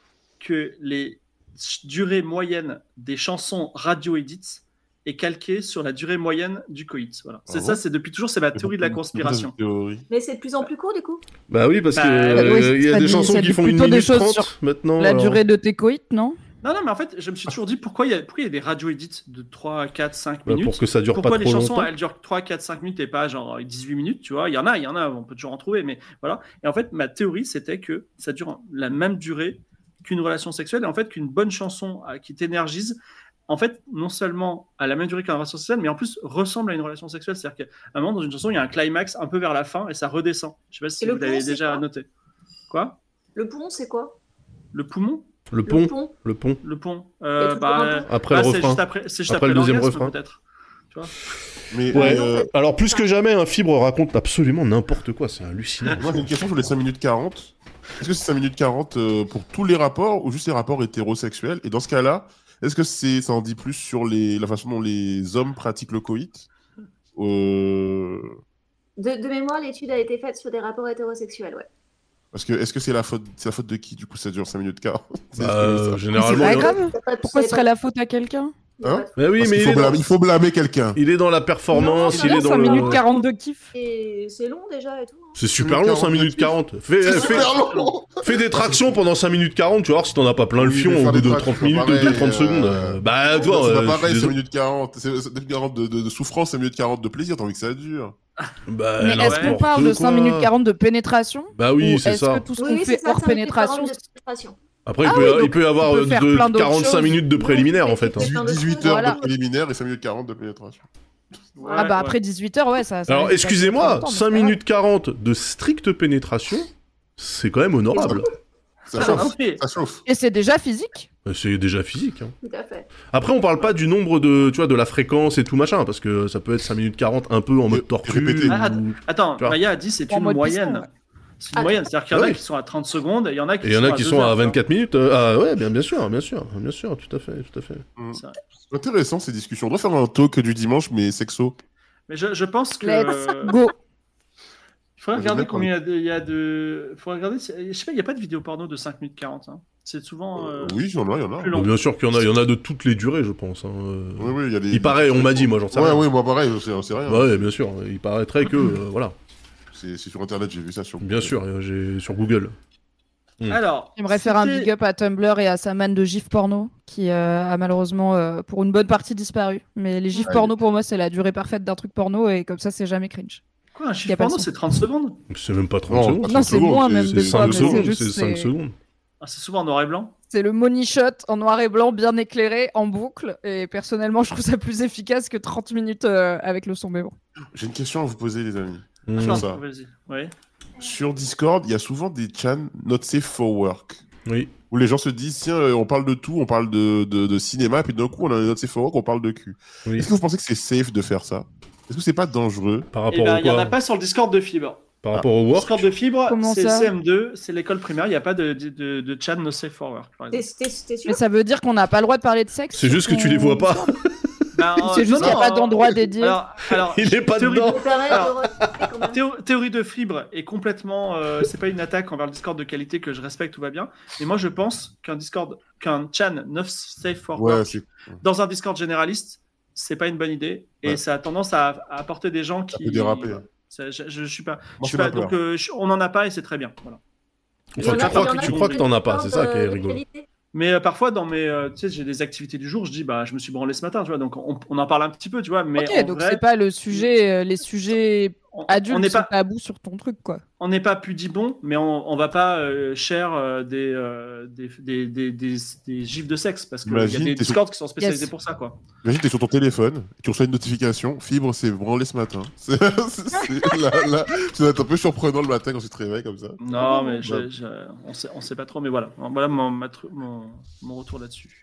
que les durée moyenne des chansons radio edits est calquée sur la durée moyenne du coït. Voilà. C'est ah ça, bon c'est depuis toujours, c'est ma théorie de la conspiration. Mais c'est de plus en plus court du coup. Bah oui, parce bah, qu'il euh, oui, y a des chansons qui font une minute trente maintenant. La alors... durée de tes coïts, non? Non, non, mais en fait, je me suis toujours dit pourquoi il y a, pourquoi il y a des radio edits de trois, quatre, cinq bah, minutes. Pour que ça dure pourquoi pas trop longtemps. Pourquoi les chansons, elles durent trois, quatre, cinq minutes et pas genre dix-huit minutes, tu vois. Il y en a, il y en a, on peut toujours en trouver, mais voilà. Et en fait, ma théorie, c'était que ça dure la même durée qu'une relation sexuelle, et en fait qu'une bonne chanson euh, qui t'énergise, en fait, non seulement à la même durée qu'une relation sexuelle, mais en plus ressemble à une relation sexuelle. C'est-à-dire qu'à un moment, dans une chanson, il y a un climax un peu vers la fin, et ça redescend. Je sais pas si et vous l'avez déjà quoi noté. Quoi Le poumon, c'est quoi? Le poumon Le pont. Le pont. Le pont. Le pont. Euh, bah, après bah, le refrain. C'est juste après, c'est juste après, après le deuxième refrain. Peut-être. Tu vois mais ouais, euh... alors plus que jamais, un Fibre raconte absolument n'importe quoi, c'est hallucinant. Moi, j'ai une question sur les cinq minutes quarante. Est-ce que c'est cinq minutes quarante euh, pour tous les rapports ou juste les rapports hétérosexuels? Et dans ce cas-là, est-ce que c'est, ça en dit plus sur les, la façon dont les hommes pratiquent le coït euh... de, de mémoire, l'étude a été faite sur des rapports hétérosexuels, ouais. Parce que, est-ce que c'est la faute, c'est la faute de qui, du coup, ça dure cinq minutes quarante? euh, Généralement... C'est pas grave. Pourquoi ce serait la faute à quelqu'un? Hein mais oui, Parce mais il faut, il, blâmer, dans... il faut blâmer quelqu'un. Il est dans la performance, non, il est dans cinq le... minutes quarante de kiff. Et c'est long déjà et tout. Hein. C'est super long, cinq minutes quarante. Fais, c'est fais, super long. Fais des tractions pendant cinq minutes quarante, tu vas voir si t'en as pas plein le fion au bout de trente minutes, de trente secondes. Euh... Bah, toi, c'est euh, pas pareil, cinq minutes quarante. C'est cinq minutes quarante de, de, de souffrance, cinq minutes quarante de plaisir, t'as envie que ça dure. Bah, mais est-ce qu'on parle de cinq minutes quarante de pénétration? Bah oui, c'est ça. Est-ce que tout ce qu'on oui, fait ça, hors pénétration... Après, il, ah peut, oui, il peut y avoir peut de quarante-cinq minutes de préliminaire, en fait. dix-huit heures de préliminaire et cinq minutes quarante de pénétration. Ouais, ah bah ouais. Après dix-huit heures, ouais, ça... ça alors, excusez-moi, cinq minutes quarante de stricte pénétration, c'est quand même honorable. Ça chauffe, ça chauffe. Et c'est déjà physique. C'est déjà physique. Hein. Tout à fait. Après, on parle pas du nombre de, tu vois, de la fréquence et tout machin, parce que ça peut être cinq minutes quarante un peu en mode tortue. Ou... Ah, attends, Maya a dit c'est une moyenne. Piston, ouais. C'est une ah, moyenne, c'est-à-dire qu'il y en a ouais. qui sont à trente secondes et il y en a qui et y en sont, a qui à, sont heures, à vingt-quatre minutes. Euh, ah ouais, bien, bien sûr, bien sûr, bien sûr, tout à fait, tout à fait. Mmh. C'est intéressant ces discussions. On doit faire un talk du dimanche, mais sexo. Mais je, je pense que. Let's go. Il faudrait regarder combien il y a de. Il faudrait regarder. Je sais pas, il n'y a pas de vidéo porno de cinq minutes quarante. Hein. C'est souvent. Euh, oui, il y en a, il y en a. Bah, bien sûr qu'il y en a, il y en a de toutes les durées, je pense. Hein. Oui, oui, il y a des. Il paraît, on m'a dit, moi j'en sais ouais, rien. Oui, moi pareil, c'est, c'est rien. Ouais, bien sûr. Il paraîtrait que. Euh, voilà. C'est, c'est sur internet, j'ai vu ça sur. Bien sûr, j'ai sur Google. Mmh. Alors, j'aimerais faire un big up à Tumblr et à sa manne de gifs porno qui euh, a malheureusement euh, pour une bonne partie disparu. Mais les gifs ah, porno oui. pour moi c'est la durée parfaite d'un truc porno et comme ça c'est jamais cringe. Quoi, un Y a chiffre pas porno, de son. c'est trente secondes? C'est même pas trente Non, secondes. pas Non, trente c'est secondes, moins c'est- même c'est des C'est fois, cinq mais c'est secondes, juste, c'est cinq c'est- secondes. Ah, c'est souvent en noir et blanc? C'est le money shot en noir et blanc, bien éclairé, en boucle. Et personnellement, je trouve ça plus efficace que trente minutes euh, avec le son. Mais bon. J'ai une question à vous poser, les amis. Mmh. Sur Non, ça. vas-y. Oui. Sur Discord, il y a souvent des chans not safe for work. Oui. Où les gens se disent, tiens, euh, on parle de tout, on parle de, de, de cinéma, puis d'un coup, on a un not safe for work, on parle de cul. Oui. Est-ce que vous pensez que c'est safe de faire ça? Est-ce que c'est pas dangereux? Par Eh rapport ben, au il n'y en a quoi pas sur le Discord de Fibre. Par rapport au Le work. Discord de Fibre, Comment c'est ça C M deux, c'est l'école primaire, il n'y a pas de, de, de, de chat no safe for work, par T'es exemple. t'es- t'es sûr? Mais ça veut dire qu'on n'a pas le droit de parler de sexe. C'est sur juste que tu ton- les vois pas. Ben, C'est euh, juste non, qu'il n'y a non, pas euh, d'endroit dédié. Alors, alors, Il est pas théorie- dedans. Ça permet de Alors, retrouver quand même. Théo- théorie de Fibre est complètement. Euh, c'est pas une attaque envers le Discord de qualité que je respecte, tout va bien. Mais moi, je pense qu'un Discord, qu'un chan no safe for Ouais, work c'est. dans un Discord généraliste, c'est pas une bonne idée. Et Ouais. ça a tendance à, à apporter des gens qui. peut déraper. Ça, je, je, je suis pas. Moi, je je suis fais pas pas donc, euh, je- on en a pas et c'est très bien. Voilà. Enfin, Il y en tu a- crois il y en que a tu qui crois que t'en as pas, c'est ça qui est de rigolo. qualité. Mais euh, parfois, dans mes, euh, tu sais, j'ai des activités du jour, je dis, bah, je me suis branlé ce matin, tu vois, donc on, on en parle un petit peu, tu vois, mais Ok, en donc vrai, c'est pas le sujet, euh, les sujets on- adultes on n'est sont pas, tabous sur ton truc, quoi. on n'est pas pudibond, mais on, on va pas euh, share euh, des, euh, des, des, des, des, des gifs de sexe, parce qu'il y a Imagine, des t'es sur- Discords qui sont spécialisés Yes. pour ça, quoi. Imagine, t'es sur ton téléphone, tu reçois une notification, Fibre s'est branlé ce matin. C'est, c'est- c'est- là, là, ça va être un peu surprenant le matin quand tu te réveilles comme ça. Non, mais Ouais. je, je, on sait, on sait pas trop, mais voilà, voilà mon, ma tru- mon, mon retour là-dessus.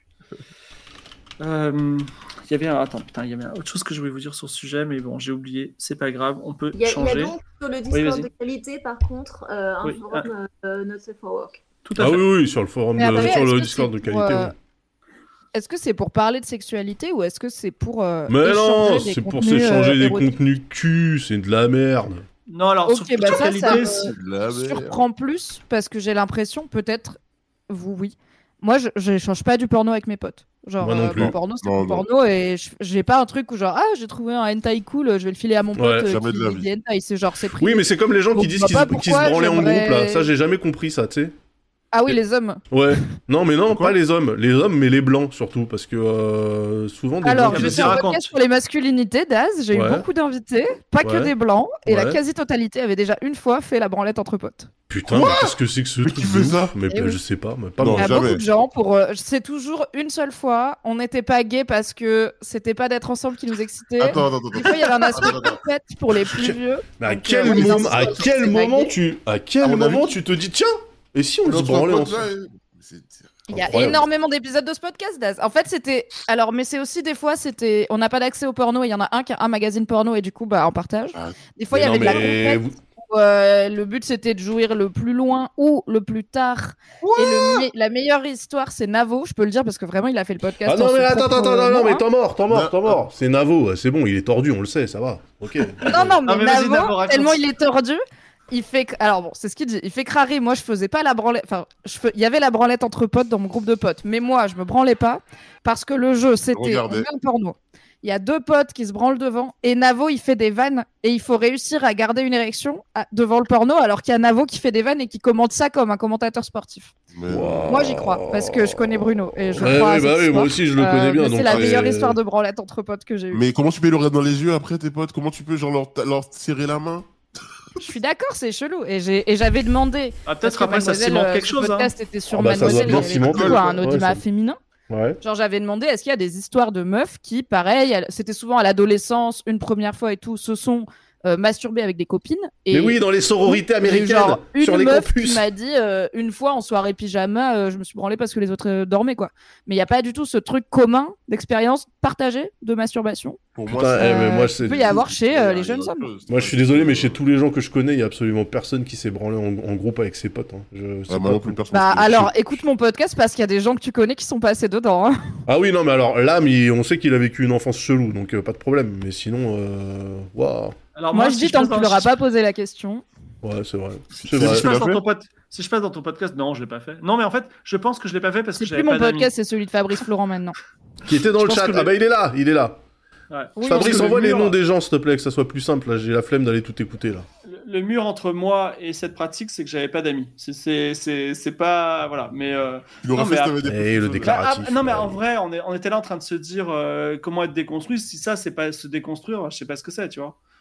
Euh, Il y avait un... Attends, putain, il y avait autre chose que je voulais vous dire sur ce sujet, mais bon, j'ai oublié, c'est pas grave, on peut Il y, a, il y a changer. donc sur le Discord vas-y. de qualité, par contre, euh, un Oui, forum euh, Not Safe for Work. Tout à Ah fait. oui, oui, sur le forum, Mais de- après, sur est-ce le que Discord de c'est pour, qualité. euh, oui. Est-ce que c'est pour parler de sexualité ou est-ce que c'est pour euh, Mais échanger non, des c'est pour contenus, s'échanger euh, des érotiques contenus cul, c'est de la merde. Non, alors, Ok, sur, bah sur ça, qualité, ça me- c'est- De la merde. surprend plus parce que j'ai l'impression, peut-être, vous oui. Moi, je n'échange pas du porno avec mes potes. Genre, Moi non euh, plus. mon porno, c'est Non, mon non. porno et je- j'ai pas un truc où genre, ah, j'ai trouvé un hentai cool, je vais le filer à mon pote Ouais, euh, jamais qui de la lit vie. des hentai. C'est genre, c'est pris. Oui, mais c'est comme les gens Donc, qui je disent vois qu'ils pas se- qu'ils se pourquoi branlaient en groupe, j'aimerais- là. Ça, j'ai jamais compris ça, tu sais. Ah oui, les hommes. Ouais. Non, mais non, Quoi pas les hommes. Les hommes, mais les blancs, surtout. Parce que euh, souvent, des Alors, blancs... je vas-y, fais un raconte. podcast sur les masculinités, Daz. J'ai Ouais. eu beaucoup d'invités, pas que Ouais. des blancs, et la Ouais. quasi-totalité avait déjà une fois fait la branlette entre potes. Putain, mais qu'est-ce que c'est que ce Mais truc qui de fait ouf ça Mais Eh bah, oui. je sais pas, mais pas Non, Il y a moi. jamais. beaucoup de gens pour. euh, c'est toujours une seule fois. On n'était pas gays parce que c'était pas d'être ensemble qui nous excitait. Attends, attends, attends. Des fois, il y avait un aspect Attends, attends. fête pour les plus vieux. Mais à Donc, quel euh, les moment, à instants, quel c'est moment bagué. tu, à quel À mon moment avis- tu te dis tiens, et si on se Notre branlait pote, ensemble là, c'est- c'est- Il y a Incroyable. énormément d'épisodes de ce podcast, Daz. En fait, c'était. Alors, mais c'est aussi des fois, c'était. On n'a pas d'accès au porno. Il y en a un qui a un magazine porno et du coup, bah, on partage. Ah. Des fois, il y Mais avait non, de la mais compète. où, euh, le but, c'était de jouir le plus loin ou le plus tard. et le me- la meilleure histoire, c'est Navo. Je peux le dire parce que vraiment, il a fait le podcast. Ah non, en mais son attends, propre, attends, euh, attends, non, nom, mais hein. t'en mort, t'en mort, Non. t'en mort. C'est Navo, c'est bon, il est tordu, on le sait, ça va. Ok. Non, non, mais, mais vas-y, Navo, Navo, raconte. tellement il est tordu, il fait. que- Alors bon, c'est ce qu'il dit. Il fait crarrer. Moi, je faisais pas la branlette. Enfin, je fais- il y avait la branlette entre potes dans mon groupe de potes. Mais moi, je me branlais pas parce que le jeu, c'était. On Regardez. met un porno. Il y a deux potes qui se branlent devant et Navo, il fait des vannes et il faut réussir à garder une érection à- devant le porno alors qu'il y a Navo qui fait des vannes et qui commente ça comme un commentateur sportif. Mais- Wow. Moi, j'y crois parce que je connais Bruno et je Ouais, crois à ouais, cette bah oui, moi histoire. aussi je le Euh, connais bien. mais donc c'est la c'est- meilleure histoire de branlette entre potes que j'ai eue. Mais comment tu peux le regarder dans les yeux après tes potes? Comment tu peux genre leur, leur serrer la main? Je suis d'accord, c'est chelou. Et j'ai- et j'avais demandé. Ah, Parce peut-être que après ça Mademoiselle, cimente euh, quelque ce chose. Hein. podcast était sur Ah bah, ça doit Mademoiselle, bien il y avait cimenter, du coup un ouais, audimat ça- féminin. Ouais. Genre j'avais demandé est-ce qu'il y a des histoires de meufs qui, pareil, elles- c'était souvent à l'adolescence, une première fois et tout, se sont euh, masturbées avec des copines. Et Mais oui, dans les sororités j'ai eu américaines, genre une sur les meuf campus. qui m'a dit euh, une fois en soirée pyjama, euh, je me suis branlée parce que les autres euh, dormaient quoi. Mais il y a pas du tout ce truc commun d'expérience partagée de masturbation. Pour Putain, moi, eh, mais Euh, moi, il c'est- peut y avoir chez euh, c'est- les jeunes c'est- hommes. Moi, je suis désolé, mais chez tous les gens que je connais, il y a absolument personne qui s'est branlé en, en groupe avec ses potes. hein. Je sais Ah, pas moi non plus, tout. personne. Bah Je- alors écoute mon podcast parce qu'il y a des gens que tu connais qui sont passés dedans. hein. Ah oui, non, mais alors, l'âme, il- on sait qu'il a vécu une enfance chelou, donc euh, pas de problème. Mais sinon, euh... waouh. Alors, Moi, je si dis tant passe que tu dans- leur as pas posé la question. Ouais, c'est vrai. Si C'est Si vrai. je, tu l'as passe dans fait ton pod- si je passe dans ton podcast, non, je l'ai pas fait. Non, mais en fait, je pense que je l'ai pas fait parce que C'est j'avais plus mon pas d'amis. podcast, c'est celui de Fabrice Florent maintenant. Qui était dans Je le pense chat. que Ah le- bah, il est là, il est là. Ouais. Oui, Je pense Fabrice, que le envoie les mur- noms des gens, s'il te plaît, que ça soit plus simple. Là, j'ai la flemme d'aller tout écouter, là. Le, le mur entre moi et cette pratique, c'est que j'avais pas d'amis. C'est- C'est c'est- c'est pas. Voilà. Mais. euh, Tu l'aurais Non, fait mais si à- t'avais des Eh, le petits- déclare- bah, ah, Déclaratif, non, mais ouais. en vrai, on, est, on était là en train de se dire euh, comment être déconstruit. Si ça, c'est pas se déconstruire, je sais pas ce que c'est, tu vois.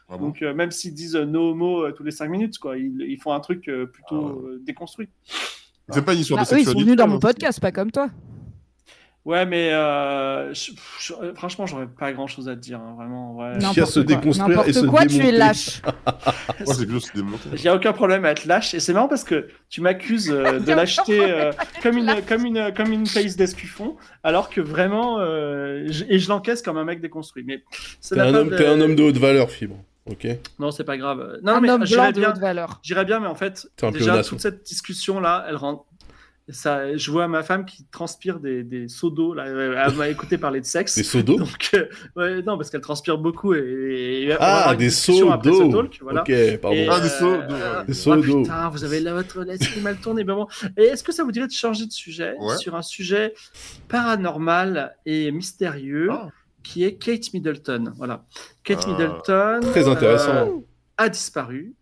Ah bon Donc, euh, même s'ils disent euh, no homo euh, tous les cinq minutes, quoi, ils, ils font un truc euh, plutôt Ah ouais. euh, déconstruit. C'est pas une histoire Bah, de eux, ils sexualité. sont venus dans mon hein. podcast, pas comme toi. Ouais, mais euh, je- je- franchement, j'aurais pas grand-chose à te dire, hein, vraiment. Ouais. Non. N'importe Chier à se quoi. déconstruire N'importe et se quoi, tu es démonter. lâche. Moi, c'est plutôt se démonter. Il n'y a aucun problème à être lâche. Et c'est marrant parce que tu m'accuses euh, de l'acheter euh, comme, une, comme, une, comme une Thaïs d'Escuffon, alors que vraiment, euh, je- et je l'encaisse comme un mec déconstruit. Mais ça T'es n'a un, pas homme, de- t'es un homme de haute valeur, Fibre. Ok. Non, c'est pas grave. Non, Un mais homme j'irais blanc de bien, haute valeur. j'irais bien, mais en fait, C'est un déjà, pléonasme. toute cette discussion-là, elle rend. Ça, je vois ma femme qui transpire des, des seaux d'eau. Là, elle m'a écouté parler de sexe. Des seaux d'eau. Donc, euh, ouais, non, parce qu'elle transpire beaucoup. Et, et on va Ah, avoir une des discussion seaux après ce d'eau. talk, voilà. Ok, pardon. Et, Ah, des seaux euh, d'eau, ouais. Des seaux oh, d'eau. Putain, vous avez là votre l'esprit mal tourné. Mais bon. Et est-ce que ça vous dirait de changer de sujet Ouais. sur un sujet paranormal et mystérieux Ah. qui est Kate Middleton. Voilà. Kate Ah. Middleton Très intéressant. euh, a disparu.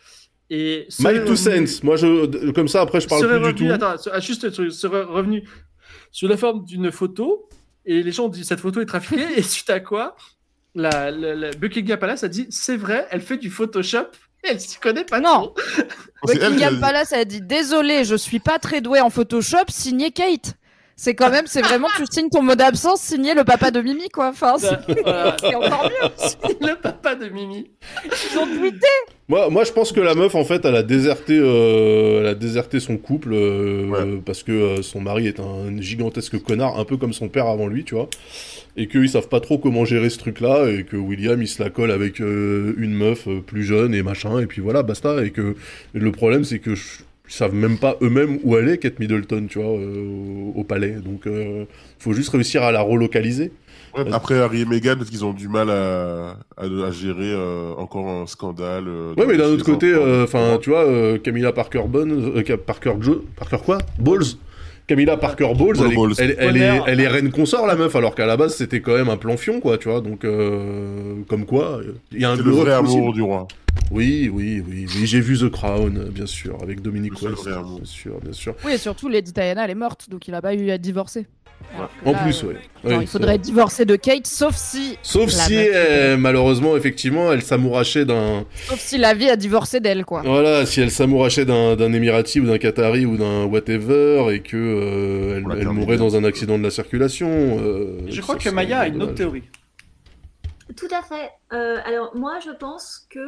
Et My two serait revenu- cents. Moi, je, comme ça, après, je parle serait plus revenu, du tout. attends, se- ah, juste un truc, serait revenu sous la forme d'une photo. Et les gens ont dit cette photo est trafiquée. Et suite à quoi, la, la, la Buckingham Palace a dit c'est vrai, elle fait du Photoshop. Elle s'y connaît pas Non. trop. C'est elle qui a Buckingham dit- Palace a dit désolé, je suis pas très doué en Photoshop, signé Kate. C'est quand même, c'est vraiment, tu signes ton mot d'absence, signé le papa de Mimi, quoi. Enfin, c'est Bah, voilà. c'est encore mieux. C'est le papa de Mimi. Ils ont tweeté. Moi, moi, je pense que la meuf, en fait, elle a déserté, euh, elle a déserté son couple euh, Ouais. euh, parce que euh, son mari est un gigantesque connard, un peu comme son père avant lui, tu vois. Et qu'ils savent pas trop comment gérer ce truc-là, et que William, il se la colle avec euh, une meuf euh, plus jeune et machin, et puis voilà, basta. Et que le problème, c'est que je- ils savent même pas eux-mêmes où elle est, Kate Middleton, tu vois, euh, au, au palais. Donc, euh, faut juste réussir à la relocaliser. Ouais, après Harry et Meghan, parce qu'ils ont du mal à, à, à gérer euh, encore un scandale. euh, Ouais, mais d'un chez autre les côté, enfants. enfin, tu vois, euh, Camilla Parker Bowles, euh, Parker Jo, Parker quoi, Bowles. Camilla Parker Bowles, Ball elle, est- Balls. elle, elle est, Bonheur. elle est reine consort la meuf, alors qu'à la base c'était quand même un plan fion, quoi, tu vois. Donc, euh, comme quoi, il y a un C'est le vrai love possible. amour du roi. Oui, oui, oui, oui, j'ai vu The Crown, bien sûr, avec Dominique Le seul West, vrai amour. bien sûr, bien sûr. Oui, et surtout, Lady Diana, elle est morte, donc il a pas eu à divorcer. Alors que En là, plus, euh, ouais. genre, Ouais, il faudrait c'est- divorcer de Kate, sauf si, Sauf la si, meuf, euh, malheureusement, effectivement, elle s'amourachait d'un. sauf si la vie a divorcé d'elle, quoi. Voilà, si elle s'amourachait d'un, d'un Émirati ou d'un Qatari ou d'un whatever et que euh, elle, Pour la elle terminer. mourait dans un accident de la circulation. euh, Je ça crois que serait Maya a une dommage. autre théorie. Tout à fait. Euh, alors moi, je pense que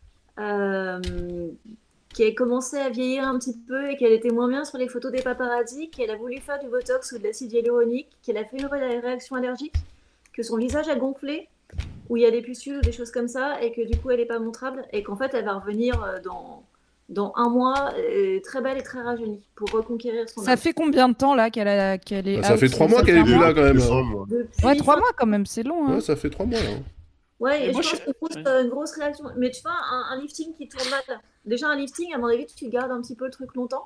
euh, qu'elle commençait à vieillir un petit peu et qu'elle était moins bien sur les photos des paparazzis, qu'elle a voulu faire du botox ou de l'acide hyaluronique, qu'elle a fait une ré- réaction allergique, que son visage a gonflé, où il y a des pustules ou des choses comme ça, et que du coup elle n'est pas montrable, et qu'en fait elle va revenir euh, dans, dans un mois euh, très belle et très rajeunie pour reconquérir son Ça âme. fait combien de temps, là, qu'elle a, qu'elle est Bah, ça out fait trois mois Ça qu'elle fait est un plus mois là quand même. Décembre. Depuis Ouais, trois fin- mois quand même, c'est long. Hein. Ouais, ça fait trois mois là. Ouais, Et et moi, je pense je- une grosse, ouais. euh, une grosse réaction. Mais tu vois, un, un lifting qui tourne mal. Déjà, un lifting, à mon avis, tu gardes un petit peu le truc longtemps.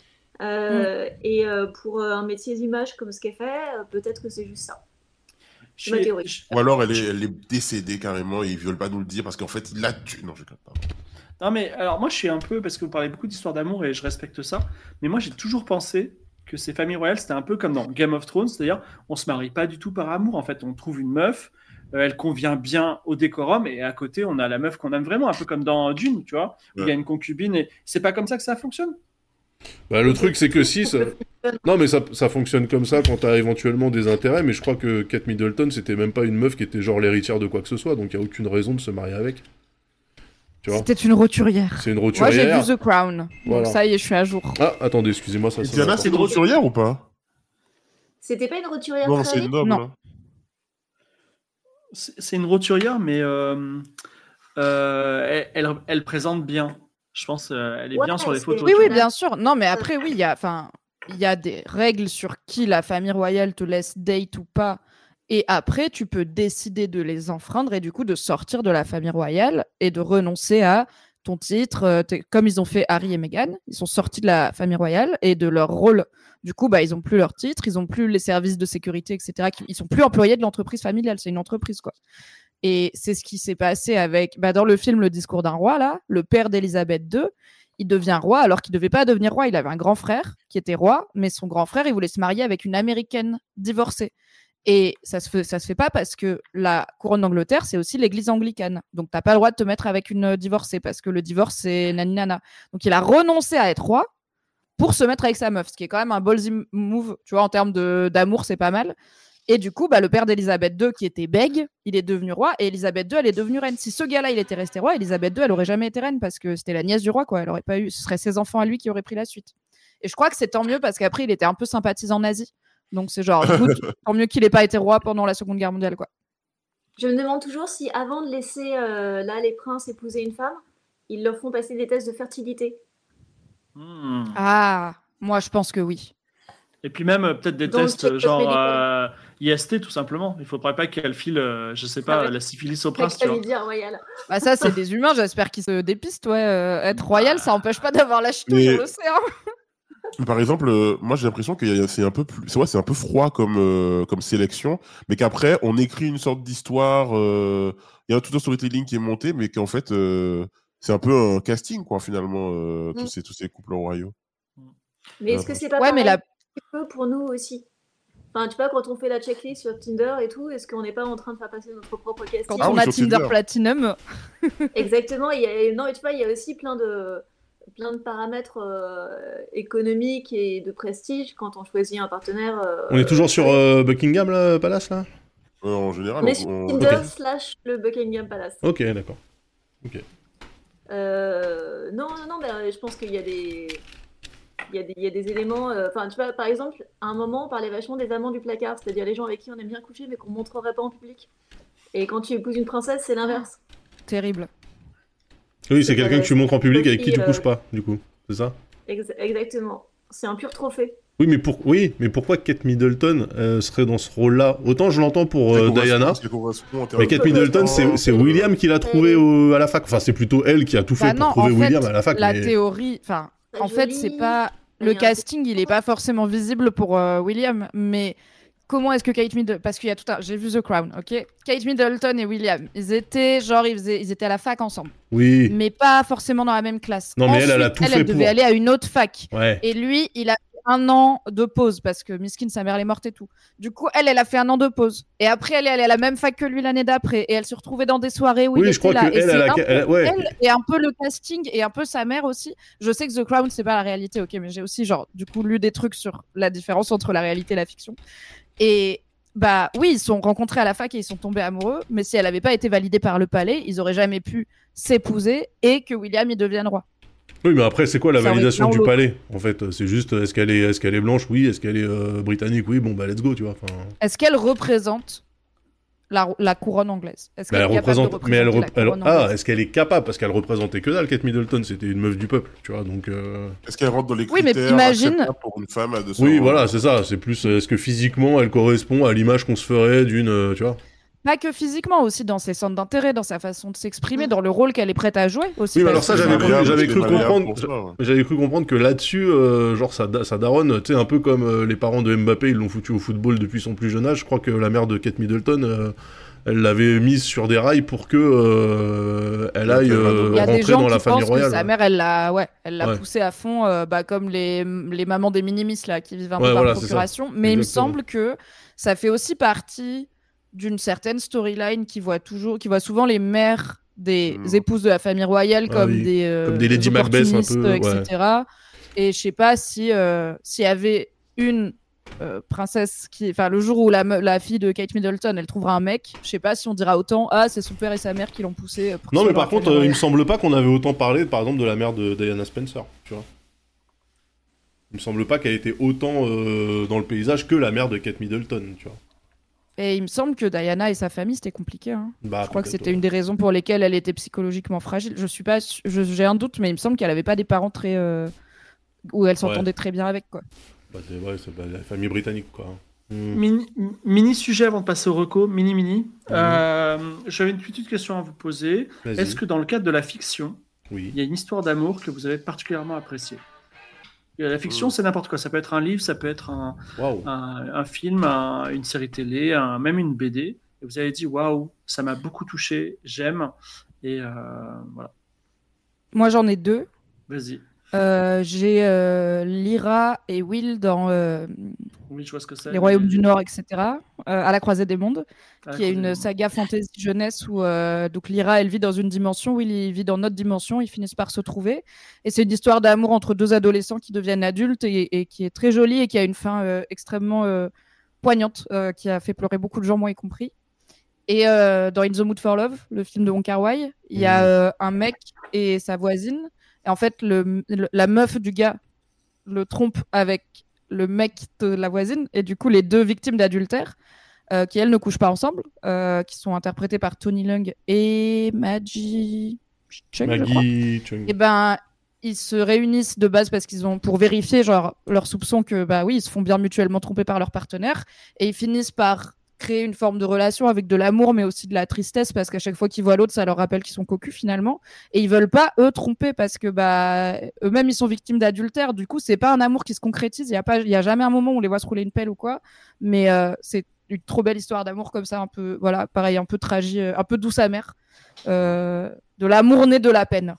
Euh, Et euh, pour euh, un métier d'image comme ce qu'elle fait, euh, peut-être que c'est juste ça. Je Ma suis- théorie. je- Ou alors elle est, elle est décédée carrément et ils veulent pas nous le dire parce qu'en fait il l'a tué. Non, je ne pas. Non, mais alors moi je suis un peu, parce que vous parlez beaucoup d'histoires d'amour et je respecte ça, mais moi j'ai toujours pensé que ces familles royales c'était un peu comme dans Game of Thrones, c'est-à-dire on se marie pas du tout par amour, en fait on trouve une meuf, euh, elle convient bien au décorum et à côté on a la meuf qu'on aime vraiment, un peu comme dans Dune, tu vois, où il y a Ouais. une concubine et c'est pas comme ça que ça fonctionne. Bah, le truc, c'est que si. Ça... Non, mais ça, ça fonctionne comme ça quand t'as éventuellement des intérêts, mais je crois que Kate Middleton, c'était même pas une meuf qui était genre l'héritière de quoi que ce soit, donc il y a aucune raison de se marier avec. Tu vois. C'était une roturière. C'est une Moi, j'ai roturière. vu The Crown. Voilà. Donc ça y est, je suis à jour. Ah, attendez, excusez-moi, ça Et ça Diana, m'importe. c'est une roturière ou pas? C'était pas une roturière Non, très c'est une noble. Non. hein. C'est c'est une roturière, mais euh, euh, elle, elle, elle présente bien. Je pense euh, elle est Ouais, bien sur les c'est- photos. Oui, tu oui, vois. bien sûr. Non, mais après, oui, il y a, enfin, il y a des règles sur qui la famille royale te laisse date ou pas. Et après, tu peux décider de les enfreindre et du coup de sortir de la famille royale et de renoncer à ton titre. euh, t'es- Comme ils ont fait Harry et Meghan, ils sont sortis de la famille royale et de leur rôle. Du coup, bah, ils ont plus leur titre, ils ont plus les services de sécurité, et cetera. qui- Ils sont plus employés de l'entreprise familiale. C'est une entreprise, quoi. Et c'est ce qui s'est passé avec, bah, dans le film Le Discours d'un roi, là, le père d'Élisabeth deux, il devient roi alors qu'il devait pas devenir roi. Il avait un grand frère qui était roi, mais son grand frère, il voulait se marier avec une américaine divorcée. Et ça se fait, ça se fait pas parce que la couronne d'Angleterre, c'est aussi l'église anglicane. Donc, t'as pas le droit de te mettre avec une divorcée parce que le divorce, c'est nani nana. Donc, il a renoncé à être roi pour se mettre avec sa meuf, ce qui est quand même un ballsy move. Tu vois, en termes de, d'amour, c'est pas mal. Et du coup, bah, le père d'Élisabeth deux, qui était bègue, il est devenu roi. Et Élisabeth deux, elle est devenue reine. Si ce gars-là, il était resté roi, Élisabeth deux, elle aurait jamais été reine parce que c'était la nièce du roi, quoi. Elle aurait pas eu, ce serait ses enfants à lui qui auraient pris la suite. Et je crois que c'est tant mieux parce qu'après, il était un peu sympathisant nazi. Donc c'est genre, good, tant mieux qu'il ait pas été roi pendant la Seconde Guerre mondiale, quoi. Je me demande toujours si, avant de laisser euh, là les princes épouser une femme, ils leur font passer des tests de fertilité. Hmm. Ah, moi je pense que oui. Et puis même euh, peut-être des Dans le tests check-up genre médical. euh, I S T tout simplement. Il faudrait pas qu'elle file, euh, je sais pas, Ah ouais. la syphilis au La prince, tu vois. chlamydia royale. Bah ça, c'est des humains, j'espère qu'ils se dépistent, ouais. Euh, être royal, ça empêche pas d'avoir la ch'touille, Mais- on le sait, hein. Par exemple, euh, moi j'ai l'impression que y a- c'est un peu plus, c'est ouais, c'est un peu froid comme euh, comme sélection, mais qu'après on écrit une sorte d'histoire. euh, Il y a tout un storytelling qui est monté, mais qu'en fait euh, c'est un peu un casting quoi finalement euh, tous Mm. ces tous ces couples royaux. Mais est-ce que c'est pas Ouais, mais pareil la... un peu pour nous aussi? Enfin, tu vois, quand on fait la checklist sur Tinder et tout, est-ce qu'on n'est pas en train de faire passer notre propre casting? quand Ah on oui, a sur Tinder Tinder. Platinum, Exactement. Il y a... Non, mais tu vois, il y a aussi plein de plein de paramètres euh, économiques et de prestige quand on choisit un partenaire. euh, On est toujours sur ouais. euh, Buckingham là, Palace là. Euh, en général, On est on- sur on- Tinder Ok. slash le Buckingham Palace. Ok, d'accord. Euh, non, non, non, mais euh, je pense qu'il y a des, il y a des, il y a des éléments. euh, Enfin, tu vois, par exemple, à un moment, on parlait vachement des amants du placard, c'est-à-dire les gens avec qui on aime bien coucher, mais qu'on montrerait pas en public. Et quand tu épouses une princesse, c'est l'inverse. terrible. Oui, c'est C'est quelqu'un pas- que tu montres en public c'est avec qui tu euh, couches pas, du coup. C'est ça? Ex- exactement. C'est un pur trophée. Oui, mais pour... oui, mais pourquoi Kate Middleton euh, serait dans ce rôle-là? Autant je l'entends pour euh, Ça correspond- Diana, ça correspond en termes mais de- Kate Middleton, c'est c'est William qui l'a trouvé au- à la fac. Enfin, c'est plutôt elle qui a tout fait Bah pour non, trouver en fait, William à la fac. la mais... théorie, enfin, Pas en fait, c'est joli. pas Il le y a un casting, il est pas forcément visible pour euh, William, mais comment est-ce que Kate Middleton, parce qu'il y a tout un, j'ai vu The Crown, ok, Kate Middleton et William, ils étaient genre ils, faisaient... ils étaient à la fac ensemble, Oui. mais pas forcément dans la même classe. Non, mais elle, elle a Ensuite, tout elle, fait elle devait pour. aller à une autre fac, Ouais. et lui, il a fait un an de pause parce que Miskin, sa mère, elle est morte et tout. Du coup, elle, elle a fait un an de pause, et après, elle est allée à la même fac que lui l'année d'après, et elle se retrouvait dans des soirées où Oui, il je était crois là. que Et elle, c'est elle a- un peu elle- ouais. elle et un peu le casting et un peu sa mère aussi. Je sais que The Crown, c'est pas la réalité, ok, mais j'ai aussi genre du coup lu des trucs sur la différence entre la réalité et la fiction. Et bah oui, ils se sont rencontrés à la fac et ils sont tombés amoureux, mais si elle avait pas été validée par le palais, ils auraient jamais pu s'épouser et que William y devienne roi. Oui, mais après, c'est quoi la Ça aurait validation été du l'un ou palais? En fait, c'est juste, est-ce qu'elle est, est-ce qu'elle est blanche? Oui. Est-ce qu'elle est euh, britannique? Oui. Bon, bah, let's go, tu vois. Enfin... Est-ce qu'elle représente la, la couronne anglaise? Est-ce Mais qu'elle elle est capable de représente. Mais elle, représenter la rep- couronne elle- Ah, anglaise est-ce qu'elle est capable? Parce qu'elle représentait que dalle, Kate Middleton. C'était une meuf du peuple, tu vois. Donc. euh, Est-ce qu'elle rentre dans les Oui, mais critères imagine- acceptables pour une femme à deux cents Oui, ans voilà, c'est ça. C'est plus. euh, Est-ce que physiquement, elle correspond à l'image qu'on se ferait d'une, euh, tu vois? Pas que physiquement, aussi dans ses centres d'intérêt, dans sa façon de s'exprimer, dans le rôle qu'elle est prête à jouer aussi. Oui, mais parce alors ça, que- j'avais cru, malléable, j'avais c'est cru malléable comprendre. pour ça, ouais. J'avais cru comprendre que là-dessus, euh, genre sa, da- sa daronne, tu sais, un peu comme euh, les parents de Mbappé, ils l'ont foutu au football depuis son plus jeune âge. Je crois que la mère de Kate Middleton, euh, elle l'avait mise sur des rails pour que euh, elle aille euh, Il y a des rentrer gens dans qui la famille pensent royale. que sa mère, elle l'a, ouais, elle l'a Ouais. poussé à fond, euh, bah, comme les, les mamans des minimis là, qui vivent un Ouais, peu par voilà, c'est ça. procuration. Mais il me Exactement. semble que ça fait aussi partie d'une certaine storyline qui voit toujours, qui voit souvent les mères des Mm. épouses de la famille royale Ah comme oui. des, euh, Comme des Lady Macbeth un opportunistes, peu, ouais. et cetera. Et je sais pas si euh, s'il y avait une euh, princesse qui, enfin, le jour où la, me- la fille de Kate Middleton, elle trouvera un mec, je sais pas si on dira autant, ah, c'est son père et sa mère qui l'ont poussé. Pour Non, qu'il mais soit par dans la contre, famille euh, il me royale. semble pas qu'on avait autant parlé, par exemple, de la mère de Diana Spencer, tu vois. Il me semble pas qu'elle était autant euh, dans le paysage que la mère de Kate Middleton, tu vois. Et il me semble que Diana et sa famille, c'était compliqué. Hein. Bah, Je crois que peut-être, c'était ouais. une des raisons pour lesquelles elle était psychologiquement fragile. Je suis pas, su- je- j'ai un doute, mais il me semble qu'elle avait pas des parents très euh, où elle s'entendait très bien avec, quoi. Bah, c'est ouais, c'est bah, la famille britannique, quoi. Hmm. Mini, mini sujet avant de passer au reco, mini mini. Euh, J'avais une petite question à vous poser. Vas-y. Est-ce que dans le cadre de la fiction, Oui. il y a une histoire d'amour que vous avez particulièrement appréciée? Et la fiction, Mm. c'est n'importe quoi. Ça peut être un livre, ça peut être un, Waouh. un, un film, un- une série télé, un- même une B D. Et vous avez dit waouh, ça m'a beaucoup touché, j'aime. Et euh, voilà, Moi, j'en ai deux. vas-y. Euh, j'ai euh, Lyra et Will dans euh, Oui, je vois ce que c'est. Les Royaumes du Nord, et cetera. Euh, à la croisée des mondes, Ah, qui est une saga fantasy jeunesse où euh, donc Lyra elle vit dans une dimension, Will il vit dans notre dimension, ils finissent par se trouver. Et c'est une histoire d'amour entre deux adolescents qui deviennent adultes et, et qui est très jolie et qui a une fin euh, extrêmement euh, poignante, euh, qui a fait pleurer beaucoup de gens, moi y compris. Et euh, dans In the Mood for Love, le film de Wong Kar-wai, il y a euh, un mec et sa voisine. Et en fait, le, le, la meuf du gars le trompe avec le mec de la voisine. Et du coup, les deux victimes d'adultère, euh, qui elles ne couchent pas ensemble, euh, qui sont interprétées par Tony Leung et Maggie Chung, je crois. Maggie Chung. Et ben, ils se réunissent de base parce qu'ils ont pour vérifier genre leurs soupçons que bah oui, ils se font bien mutuellement tromper par leur partenaire. Et ils finissent par créer une forme de relation avec de l'amour mais aussi de la tristesse parce qu'à chaque fois qu'ils voient l'autre ça leur rappelle qu'ils sont cocus finalement et ils veulent pas eux tromper parce que bah eux-mêmes ils sont victimes d'adultère, du coup c'est pas un amour qui se concrétise, il y a pas il y a jamais un moment où on les voit se rouler une pelle ou quoi, mais euh, c'est une trop belle histoire d'amour comme ça, un peu voilà pareil, un peu tragique, un peu douce amère, euh, de l'amour né de la peine.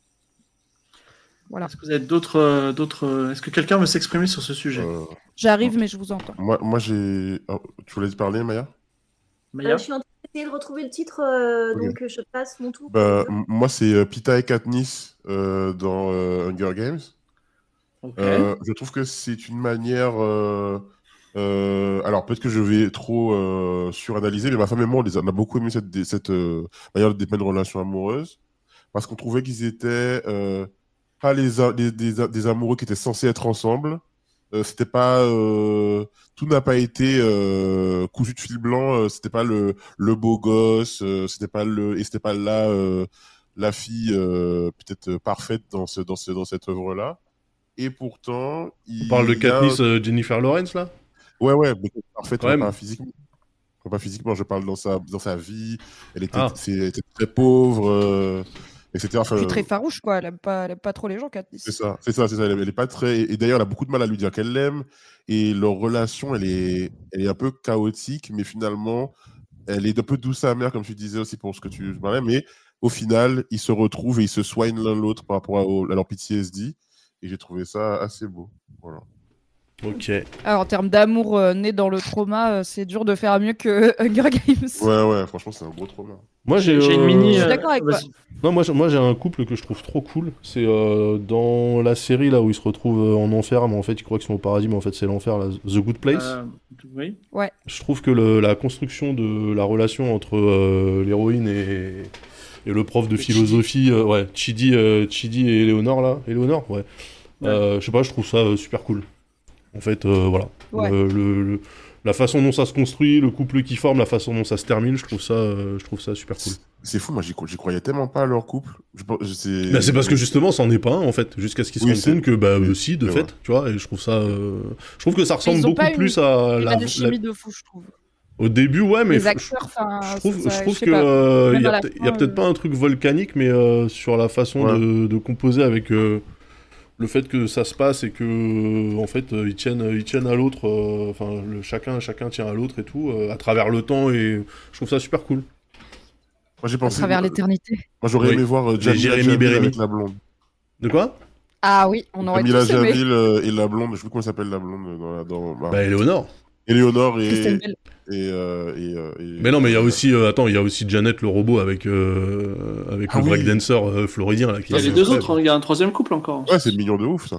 Voilà. Est-ce que vous avez d'autres, euh, d'autres... Est-ce que quelqu'un veut s'exprimer sur ce sujet? Euh, J'arrive, mais je vous entends. moi, moi j'ai. Oh, tu voulais parler, Maya? Maya Euh, je suis en train d'essayer de retrouver le titre, euh, Ok. donc euh, je passe mon tour. Bah, m- moi, c'est euh, Pita et Katniss euh, dans euh, Hunger Games. Ok. Euh, je trouve que c'est une manière. euh, euh, alors, peut-être que je vais trop euh, suranalyser, mais ma femme et moi, on, les a, on a beaucoup aimé cette, dé- cette euh, manière de dépeindre une relation amoureuse. Parce qu'on trouvait qu'ils étaient euh, pas les, a- les- des, a- des amoureux qui étaient censés être ensemble. Euh, c'était pas. euh, tout n'a pas été euh, cousu de fil blanc. euh, c'était pas le, le beau gosse. euh, c'était pas le. Et c'était pas là. euh, la fille euh, peut-être euh, parfaite dans, ce, dans, ce, dans cette œuvre-là. Et pourtant, il On parle de y a Katniss un- euh, Jennifer Lawrence là. Ouais, ouais, mais parfaite, Quand mais même. pas physiquement. Pas physiquement, je parle dans sa, dans sa vie. Elle était, Ah. c'est- elle était très pauvre, euh, et cetera. Enfin, Puis très farouche quoi, elle aime pas, elle aime pas trop les gens, Katniss. c'est ça, c'est ça, c'est ça. Elle, elle est pas très. Et d'ailleurs, elle a beaucoup de mal à lui dire qu'elle l'aime. Et leur relation, elle est, elle est un peu chaotique, mais finalement, elle est un peu douce amère, comme tu disais aussi pour ce que tu parlais. Mais au final, ils se retrouvent et ils se soignent l'un l'autre par rapport à, au- à leur P T S D. Et j'ai trouvé ça assez beau. Voilà. Ok. Alors, en termes d'amour euh, né dans le trauma, euh, c'est dur de faire mieux que Hunger Games. Ouais, ouais, franchement, c'est un gros trauma. Moi j'ai. J'ai une euh, mini. Je suis euh, d'accord avec toi. vas-y. Non, moi, j'ai- moi j'ai un couple que je trouve trop cool. C'est euh, dans la série là où ils se retrouvent euh, en enfer, mais en fait ils croient qu'ils sont au paradis, mais en fait c'est l'enfer, là, The Good Place. Euh, oui. Je trouve que le- la construction de la relation entre euh, l'héroïne et, et le prof de Et philosophie, euh, ouais, Chidi, euh, Chidi et Éléonore là, Éléonore, ouais. Ouais. Euh, je sais pas, je trouve ça euh, super cool. En fait, euh, voilà. Ouais. Le- le- le- la façon dont ça se construit, le couple qui forme, la façon dont ça se termine, je trouve ça, euh, je trouve ça super cool. C'est fou, moi j'y cro- j'y croyais tellement pas à leur couple. Je, pense- je- c'est Bah, c'est parce que justement, c'en est pas un en fait, jusqu'à ce qu'ils se Oui, rendent c'est- compte que bah oui, euh, si, de c'est fait, vrai. tu vois, et je trouve ça, euh, je trouve que ça ressemble ils ont beaucoup pas une- plus à Une la, la- alchimie de fou, je trouve. au début, ouais, mais Les je- acteurs, enfin, je trouve, ça- je trouve je sais que pas. euh, Même il y à a, la peut- il y a fin, peut-être euh, pas un truc volcanique, mais euh, sur la façon Ouais. de, de composer avec euh, le fait que ça se passe et que euh, en fait euh, ils tiennent, ils tiennent à l'autre, euh, enfin le chacun, chacun tient à l'autre et tout, euh, à travers le temps, et je trouve ça super cool. Moi j'ai À pensé. travers Moi, l'éternité. moi, j'aurais Oui. aimé voir euh, Les Jamila Jérémy Jamil Bérémy. avec la blonde. De quoi? Ah oui, on aurait Jamila tous aimé. Jamil euh, et la blonde, je sais plus comment elle s'appelle la blonde dans la. Dans, bah, Bah Éléonore. Éléonore et. Kristen Bell. Et, euh, et, euh, et- Mais non, mais il y a aussi, euh, attends, il y a aussi Janet le robot avec euh, avec Ah le oui. breakdancer euh, floridien là. Qui Il y a est les deux incroyable. autres, hein. Il y a un troisième couple encore. Ouais, c'est mignon de ouf ça.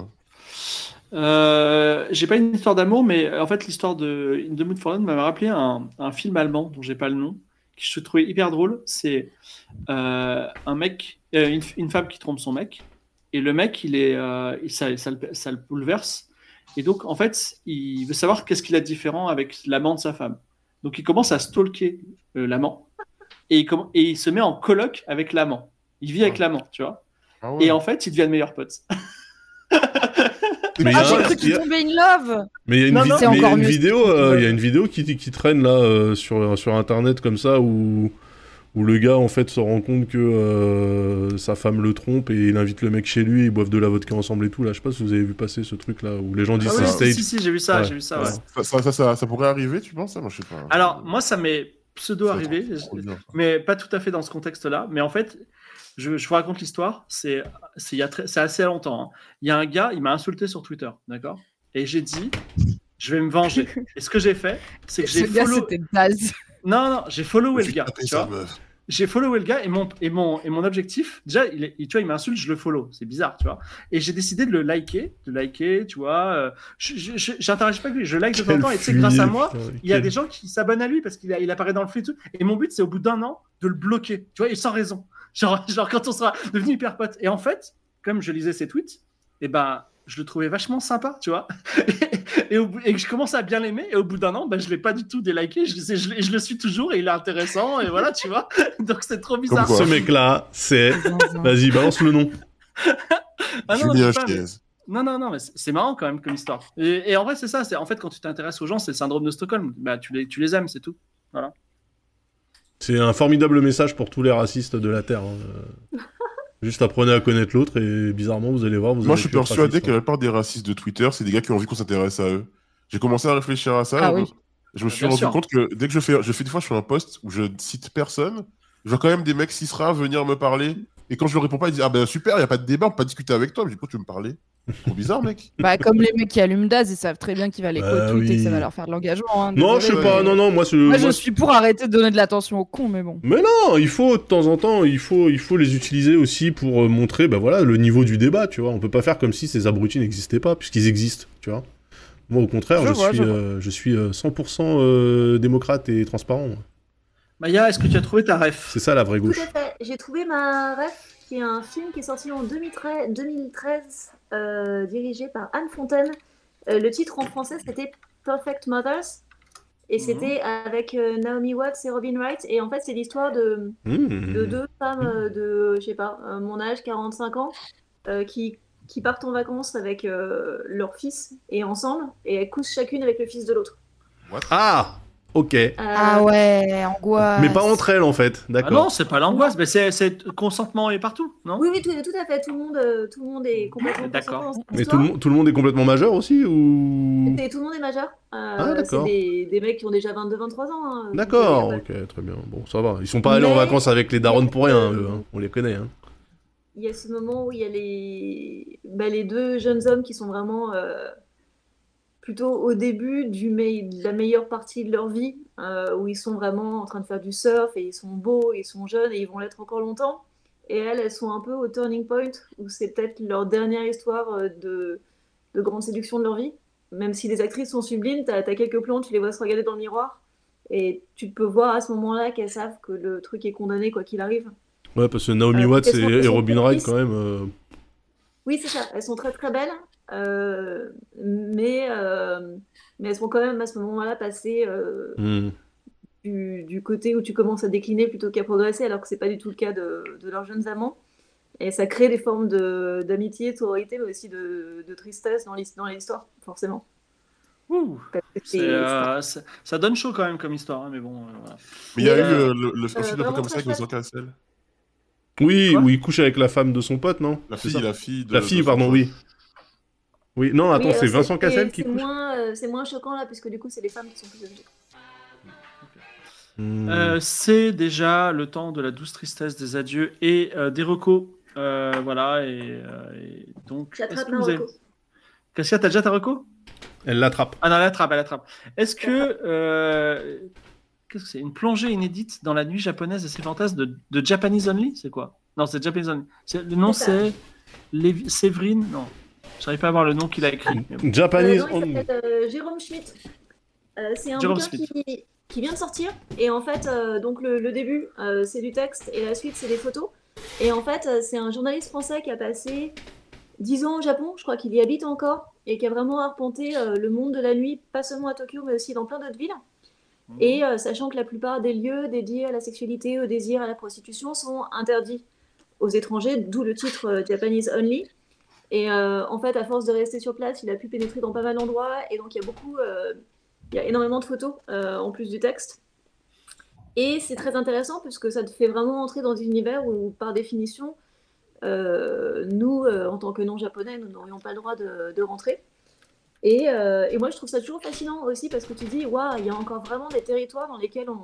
Euh, j'ai pas une histoire d'amour, mais euh, en fait, l'histoire de In the Mood for Love m'avait rappelé un, un film allemand dont j'ai pas le nom, que je trouvais hyper drôle. C'est euh, un mec, euh, une, une femme qui trompe son mec, et le mec, il est, euh, il- ça, ça, le, ça le bouleverse. Et donc, en fait, il veut savoir qu'est-ce qu'il a de différent avec l'amant de sa femme. Donc, il commence à stalker euh, l'amant, et il, comm- et il se met en coloc avec l'amant. Il vit avec Ouais. l'amant, tu vois. Ah ouais. Et en fait, ils deviennent meilleurs potes. Mais il y Ah, a- j'ai cru il y qu'il a- tombait in love. Mais il y a une, Non, vi- non, c'est mais il y a encore une mieux. vidéo, euh, il y a une vidéo qui, qui traîne là euh, sur, sur internet comme ça où, où le gars en fait se rend compte que euh, sa femme le trompe et il invite le mec chez lui, ils boivent de la vodka ensemble et tout là. Je sais pas si vous avez vu passer ce truc là où les gens disent Ah c'est oui, stage. si, si, si, j'ai vu ça, Ouais. j'ai vu ça. Ouais. ouais. Ça, ça, ça, ça, ça pourrait arriver, tu penses ça? Moi je sais pas. Alors, moi, ça m'est pseudo Ça, arrivé, trop bien. mais pas tout à fait dans ce contexte-là. Mais en fait, je, je vous raconte l'histoire. C'est, c'est, il y a très- c'est assez longtemps. Hein. Il y a un gars, il m'a insulté sur Twitter, d'accord? Et j'ai dit, je vais me venger. Et ce que j'ai fait, c'est que Ce j'ai gars, follow. c'était Daz. Non, non, j'ai followé le J'ai gars. tapé Tu sa vois meuf. j'ai followé le gars et mon, et mon, et mon objectif, déjà, il, est, il- tu vois, il m'insulte, je le follow. C'est bizarre, tu vois. Et j'ai décidé de le liker, de liker, tu vois. euh, je, je, je- j'interagis pas avec lui, je like de temps en Quel temps. Et tu sais, fumier, grâce à moi, putain, il y a quel- des gens qui s'abonnent à lui parce qu'il a- il apparaît dans le flux et tout. Et mon but, c'est au bout d'un an de le bloquer, tu vois, et sans raison. Genre, genre quand on sera devenu hyper potes. Et en fait, comme je lisais ses tweets, et ben, je le trouvais vachement sympa, tu vois. Et, au bout- et je commence à bien l'aimer. Et au bout d'un an, ben, je l'ai pas du tout déliké. Je, je, je, je le suis toujours et il est intéressant. Et voilà, tu vois. Donc c'est trop bizarre. Comme Ce quoi. mec-là, c'est. Vas-y, balance le nom. Ah non, Julien je sais pas, mais- Chiez. Non, non, non, mais c'est c'est marrant quand même comme histoire. Et, et en vrai, c'est ça. C'est en fait quand tu t'intéresses aux gens, c'est le syndrome de Stockholm. Bah, tu les, tu les aimes, c'est tout. Voilà. C'est un formidable message pour tous les racistes de la Terre. hein. Juste apprenez à connaître l'autre et bizarrement, vous allez voir. Vous Moi, allez je suis plus être persuadé raciste, que hein. la plupart des racistes de Twitter, c'est des gars qui ont envie qu'on s'intéresse à eux. J'ai commencé à réfléchir à ça. Ah et oui. Je me suis Bien rendu sûr. compte que dès que je fais, je fais des fois, je fais un post où je cite personne, je vois quand même des mecs cisra venir me parler. Et quand je leur réponds pas, ils disent ah ben super, il y a pas de débat, on peut pas discuter avec toi. Mais du coup, tu veux me parler? Trop bizarre, mec. Bah, comme les mecs qui allument Daz, ils savent très bien qu'il va les Bah co-tweeter et que ça oui. va leur faire de l'engagement. hein, Non, désolé, je sais ouais. pas. mais- Non, non, moi, c'est. Moi, je moi, suis pour arrêter de donner de l'attention aux cons, mais bon. Mais non, il faut de temps en temps, il faut, il faut les utiliser aussi pour euh, montrer, bah voilà, le niveau du débat, tu vois. On peut pas faire comme si ces abrutis n'existaient pas, puisqu'ils existent, tu vois. Moi, au contraire, Je je, vois, suis, je vois. euh, je suis euh, cent pour cent euh, démocrate et transparent. moi. Maya, est-ce que tu as trouvé ta ref? C'est ça la vraie Tout gauche. à fait. J'ai trouvé ma ref, qui est un film qui est sorti en deux mille treize, deux mille treize euh, dirigé par Anne Fontaine. Euh, le titre en français, c'était Perfect Mothers. Et Mhm. c'était avec euh, Naomi Watts et Robin Wright. Et en fait, c'est l'histoire de, Mmh. de deux femmes euh, de, je sais pas, euh, mon âge, quarante-cinq ans, euh, qui, qui partent en vacances avec euh, leur fils et ensemble. Et elles couchent chacune avec le fils de l'autre. Ah, ok. Euh, Ah ouais, angoisse. Mais pas entre elles, en fait, Ah d'accord. non, c'est pas l'angoisse, mais c'est, c'est consentement est partout, non? Oui, oui, tout, tout à fait. Tout le monde, euh, tout le monde est complètement D'accord. consentant dans cette Mais tout histoire. le, mo- tout le monde est complètement majeur aussi, ou... Et tout le monde est majeur. Euh, Ah, c'est d'accord. des, des mecs qui ont déjà vingt-deux vingt-trois ans. hein. D'accord, Donc, ok, très bien. Bon, ça va. Ils sont pas allés en Mais- vacances avec les darons pour rien, Euh, eux, hein. On les connaît, hein. Il y a ce moment où il y a les, bah, les deux jeunes hommes qui sont vraiment euh, plutôt au début du me- de la meilleure partie de leur vie, euh, où ils sont vraiment en train de faire du surf et ils sont beaux, ils sont jeunes et ils vont l'être encore longtemps. Et elles, elles sont un peu au turning point, où c'est peut-être leur dernière histoire euh, de, de grande séduction de leur vie. Même si les actrices sont sublimes, t'as, t'as quelques plans, tu les vois se regarder dans le miroir. Et tu peux voir à ce moment-là qu'elles savent que le truc est condamné quoi qu'il arrive. Ouais, parce que Naomi Euh, Watts elles et, sont- elles et sont Robin Wright, complices. quand même... euh, Oui, c'est ça. Elles sont très très belles, euh, mais, euh, mais elles sont quand même à ce moment-là passées euh, hmm. du, du côté où tu commences à décliner plutôt qu'à progresser, alors que c'est pas du tout le cas de, de leurs jeunes amants. Et ça crée des formes de, d'amitié, de sororité, mais aussi de, de tristesse dans l'his- dans l'histoire, forcément. Ouh, Parce que c'est, c'est- euh, ça, ça donne chaud quand même comme histoire, hein, mais bon. euh, voilà. Mais il y a Mais, eu euh, euh, le, le, un film un peu vraiment comme ça très avec Vincent chouette. Cassel. Oui, Quoi où il couche avec la femme de son pote, non La C'est fille, ça la fille de. La de fille, son pardon, pote. oui. Oui, non, attends, Oui, c'est alors Vincent c'est- Cassel qui c'est couche moins, euh, c'est moins choquant là, puisque du coup, c'est les femmes qui sont plus âgées. Hmm. Euh, c'est déjà le temps de la douce tristesse des adieux et euh, des recos. Euh, voilà, et, euh, et donc. Est-ce J'attrape que ma vous avez... reco. Cassia, t'as déjà ta reco? Elle l'attrape. Ah non, elle attrape, elle attrape. Est-ce que. euh, Qu'est-ce que c'est? Une plongée inédite dans la nuit japonaise et ses fantasmes de, de Japanese Only? C'est quoi? Non, c'est Japanese Only. C'est- Le nom, C'est ça. c'est. Lévi... Séverine? Non. J'arrive pas à voir le nom qu'il a écrit. mais bon. Euh, Japanese non, il only. s'appelle euh, Jérôme Schmitt. Euh, c'est un Jérôme bouquin Schmitt. qui, qui vient de sortir. Et en fait, euh, donc le, le début, euh, c'est du texte et la suite, c'est des photos. Et en fait, euh, c'est un journaliste français qui a passé dix ans au Japon, je crois qu'il y habite encore, et qui a vraiment arpenté euh, le monde de la nuit, pas seulement à Tokyo, mais aussi dans plein d'autres villes. Et euh, sachant que la plupart des lieux dédiés à la sexualité, au désir, à la prostitution sont interdits aux étrangers, d'où le titre euh, Japanese Only. Et euh, en fait, à force de rester sur place, il a pu pénétrer dans pas mal d'endroits. Et donc, il y a beaucoup, euh, il y a énormément de photos euh, en plus du texte. Et c'est très intéressant puisque ça te fait vraiment entrer dans un univers où, par définition, euh, nous, euh, en tant que non-japonais, nous n'aurions pas le droit de, de rentrer. Et, euh, et moi, je trouve ça toujours fascinant aussi parce que tu dis, waouh, il y a encore vraiment des territoires dans lesquels on,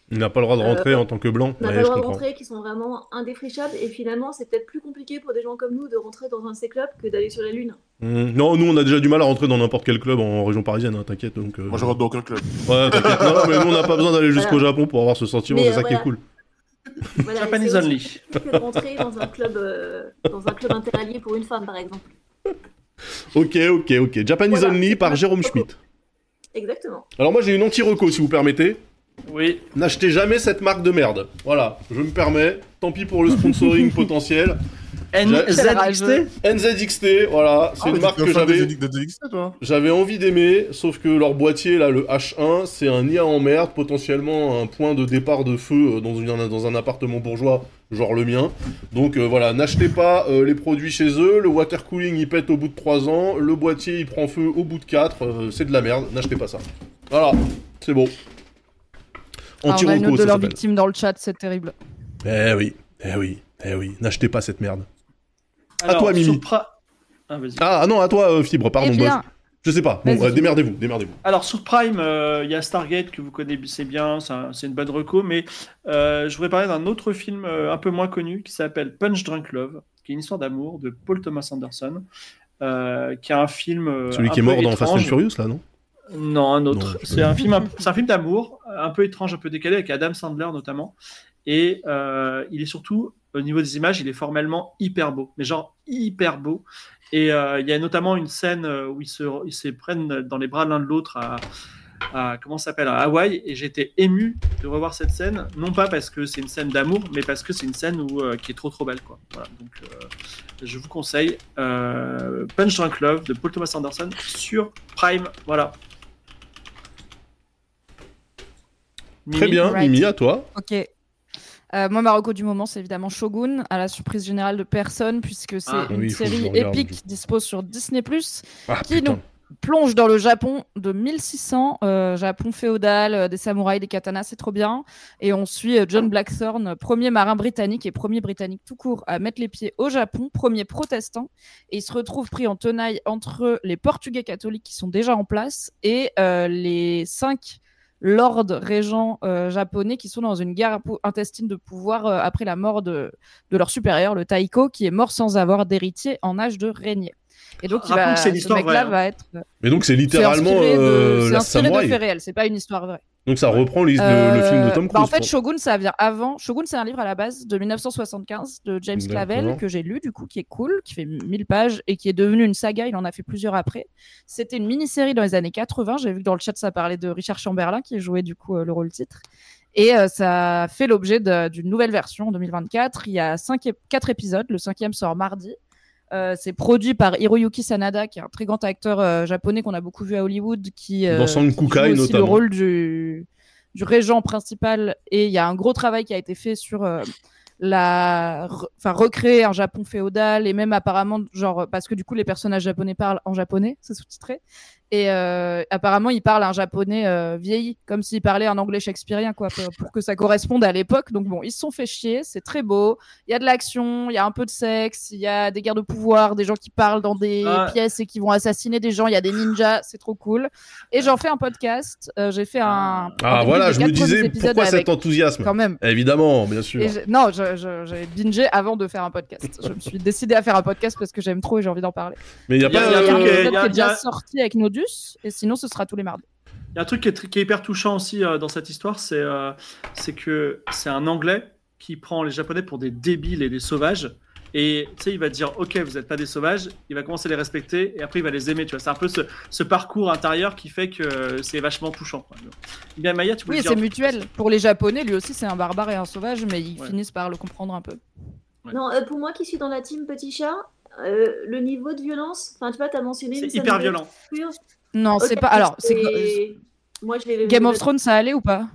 Il n'a pas le droit de rentrer Euh, en tant que blanc. On n'a Ouais, pas le je droit de comprends. rentrer, qui sont vraiment indéfrichables, et finalement, c'est peut-être plus compliqué pour des gens comme nous de rentrer dans un de ces clubs que d'aller sur la Lune. Hum, Non, nous on a déjà du mal à rentrer dans n'importe quel club en région parisienne, hein, t'inquiète. Donc, euh, Moi, je rentre dans aucun club. Ouais, t'inquiète. Non, non, mais nous on n'a pas besoin d'aller jusqu'au Voilà. Japon pour avoir ce sentiment, Mais, c'est ça euh, qui est voilà. cool. Voilà, Japanese c'est aussi only. plus compliqué que de rentrer dans un club, euh, dans un club interallié pour une femme, par exemple. Ok, ok, ok. Japanese Voilà, Only c'est par pas- Jérôme Schmitt. Exactement. Alors moi j'ai une anti-reco si vous permettez. Oui. N'achetez jamais cette marque de merde. Voilà, je me permets. Tant pis pour le sponsoring potentiel. N Z X T. N Z X T, voilà, c'est Ah, une mais marque t'es un que fan j'avais... des Z X T, toi. J'avais envie d'aimer, sauf que leur boîtier, là, le H un, c'est un I A en merde, potentiellement un point de départ de feu dans, une, dans un appartement bourgeois, genre le mien. Donc euh, voilà, n'achetez pas euh, les produits chez eux, le water cooling il pète au bout de trois ans, le boîtier il prend feu au bout de quatre, euh, c'est de la merde, n'achetez pas ça. Voilà, c'est bon. Ah, on a une Anti-reco, autre de ça leurs s'appelle. victimes dans le chat, c'est terrible. Eh oui, eh oui, eh oui, n'achetez pas cette merde. Alors, toi, Mimi. sur Pri- Ah, vas-y. Ah, ah non, à toi, euh, Fibre, pardon. Eh bah, bien, je sais pas, bon, Vas-y, bref, Fibre. démerdez-vous, démerdez-vous. Alors sur Prime, euh, il y a Stargate que vous connaissez bien, c'est un- c'est une bonne reco, mais euh, je voudrais parler d'un autre film euh, un peu moins connu qui s'appelle Punch Drunk Love, qui est une histoire d'amour de Paul Thomas Anderson, euh, qui est un film euh, Celui un qui est peu mort dans Fast and étrange. Furious, là, non? Non, un autre. Non, je- C'est un film, un- c'est un film d'amour, un peu étrange, un peu décalé, avec Adam Sandler notamment. Et euh, il est surtout, au niveau des images, il est formellement hyper beau, mais genre hyper beau. Et euh, il y a notamment une scène euh, où ils se, ils se prennent dans les bras l'un de l'autre à, à comment ça s'appelle, à Hawaï. Et j'étais ému de revoir cette scène, non pas parce que c'est une scène d'amour, mais parce que c'est une scène où, euh, qui est trop trop belle, quoi. Voilà, donc euh, je vous conseille euh, Punch Drunk Love de Paul Thomas Anderson sur Prime. Voilà. Très Mimi. bien, Right. Mimi, à toi. Ok. Euh, moi, ma reco du moment, c'est évidemment Shogun, à la surprise générale de personne, puisque c'est Ah, une oui, il faut que je série le regarde. épique dispose sur Disney plus, Ah, qui putain. nous plonge dans le Japon de mille six cents, euh, Japon féodal, euh, des samouraïs, des katanas, c'est trop bien. Et on suit euh, John Blackthorne, premier marin britannique et premier britannique tout court à mettre les pieds au Japon, premier protestant. Et il se retrouve pris en tenaille entre les Portugais catholiques qui sont déjà en place et euh, les cinq lords régents euh, japonais qui sont dans une guerre pou- intestine de pouvoir euh, après la mort de, de leur supérieur, le Taiko, qui est mort sans avoir d'héritier en âge de régner. Et donc, il Rappelons va, que c'est ce l'histoire mec-là vraie, hein. va être. euh, Mais donc c'est c'est littéralement inspiré de, euh, c'est la inspiré de samouraï. faits réels, c'est pas une histoire vraie. Donc ça reprend l'is- le, le Euh, film de Tom bah, Cruise. en fait, quoi. Shogun, ça vient avant. Shogun, c'est un livre à la base de mille neuf cent soixante-quinze de James Clavell D'accord. que j'ai lu, du coup, qui est cool, qui fait mille pages et qui est devenu une saga. Il en a fait plusieurs après. C'était une mini-série dans les années quatre-vingts. J'ai vu que dans le chat, ça parlait de Richard Chamberlain qui jouait du coup euh, le rôle titre. Et euh, ça fait l'objet de- d'une nouvelle version en deux mille vingt-quatre. Il y a cinq, ép- quatre épisodes. Le cinquième sort mardi. Euh, c'est produit par Hiroyuki Sanada, qui est un très grand acteur euh, japonais qu'on a beaucoup vu à Hollywood, qui, euh, Dans Sankukai, qui joue aussi notamment. le rôle du, du régent principal. Et il y a un gros travail qui a été fait sur euh, la, re- enfin recréer un Japon féodal et même apparemment genre parce que du coup les personnages japonais parlent en japonais, c'est sous-titré. Et euh, apparemment, il parle un japonais euh, vieilli, comme s'il parlait un anglais shakespearien, quoi, pour, pour que ça corresponde à l'époque. Donc bon, ils se sont fait chier, c'est très beau. Il y a de l'action, il y a un peu de sexe, il y a des guerres de pouvoir, des gens qui parlent dans des Ah. pièces et qui vont assassiner des gens. Il y a des ninjas, c'est trop cool. Et j'en fais un podcast. Euh, j'ai fait un. un Ah débrief voilà, des je me quatre premiers disais épisodes pourquoi avec- cet enthousiasme. Quand même. Évidemment, bien sûr. Et je- Non, je- je- j'ai bingé avant de faire un podcast. Je me suis décidée à faire un podcast parce que j'aime trop et j'ai envie d'en parler. Mais il y a Il y a- pas il y a un Il y a un truc, euh, euh, épisode y a- qui est y a- déjà sorti avec Nodus et sinon ce sera tous les mardis. Il y a un truc qui est, tr- qui est hyper touchant aussi euh, dans cette histoire, c'est euh, c'est que c'est un Anglais qui prend les Japonais pour des débiles et des sauvages. Et tu sais, il va dire, ok, vous n'êtes pas des sauvages, il va commencer à les respecter et après il va les aimer. Tu vois, c'est un peu ce, ce parcours intérieur qui fait que euh, c'est vachement touchant. Quoi. Bien, Maya, tu voulais Oui, dire c'est un truc mutuel. Pour les Japonais, lui aussi, c'est un barbare et un sauvage, mais ils Ouais. finissent par le comprendre un peu. Ouais. Non, euh, pour moi qui suis dans la team Petit Chat, euh, le niveau de violence, enfin tu vois, t'as mentionné C'est une scène hyper de violent. pure. Non, c'est Ok, pas. Alors, c'est et- moi je l'ai. Game of Thrones, ça allait ou pas?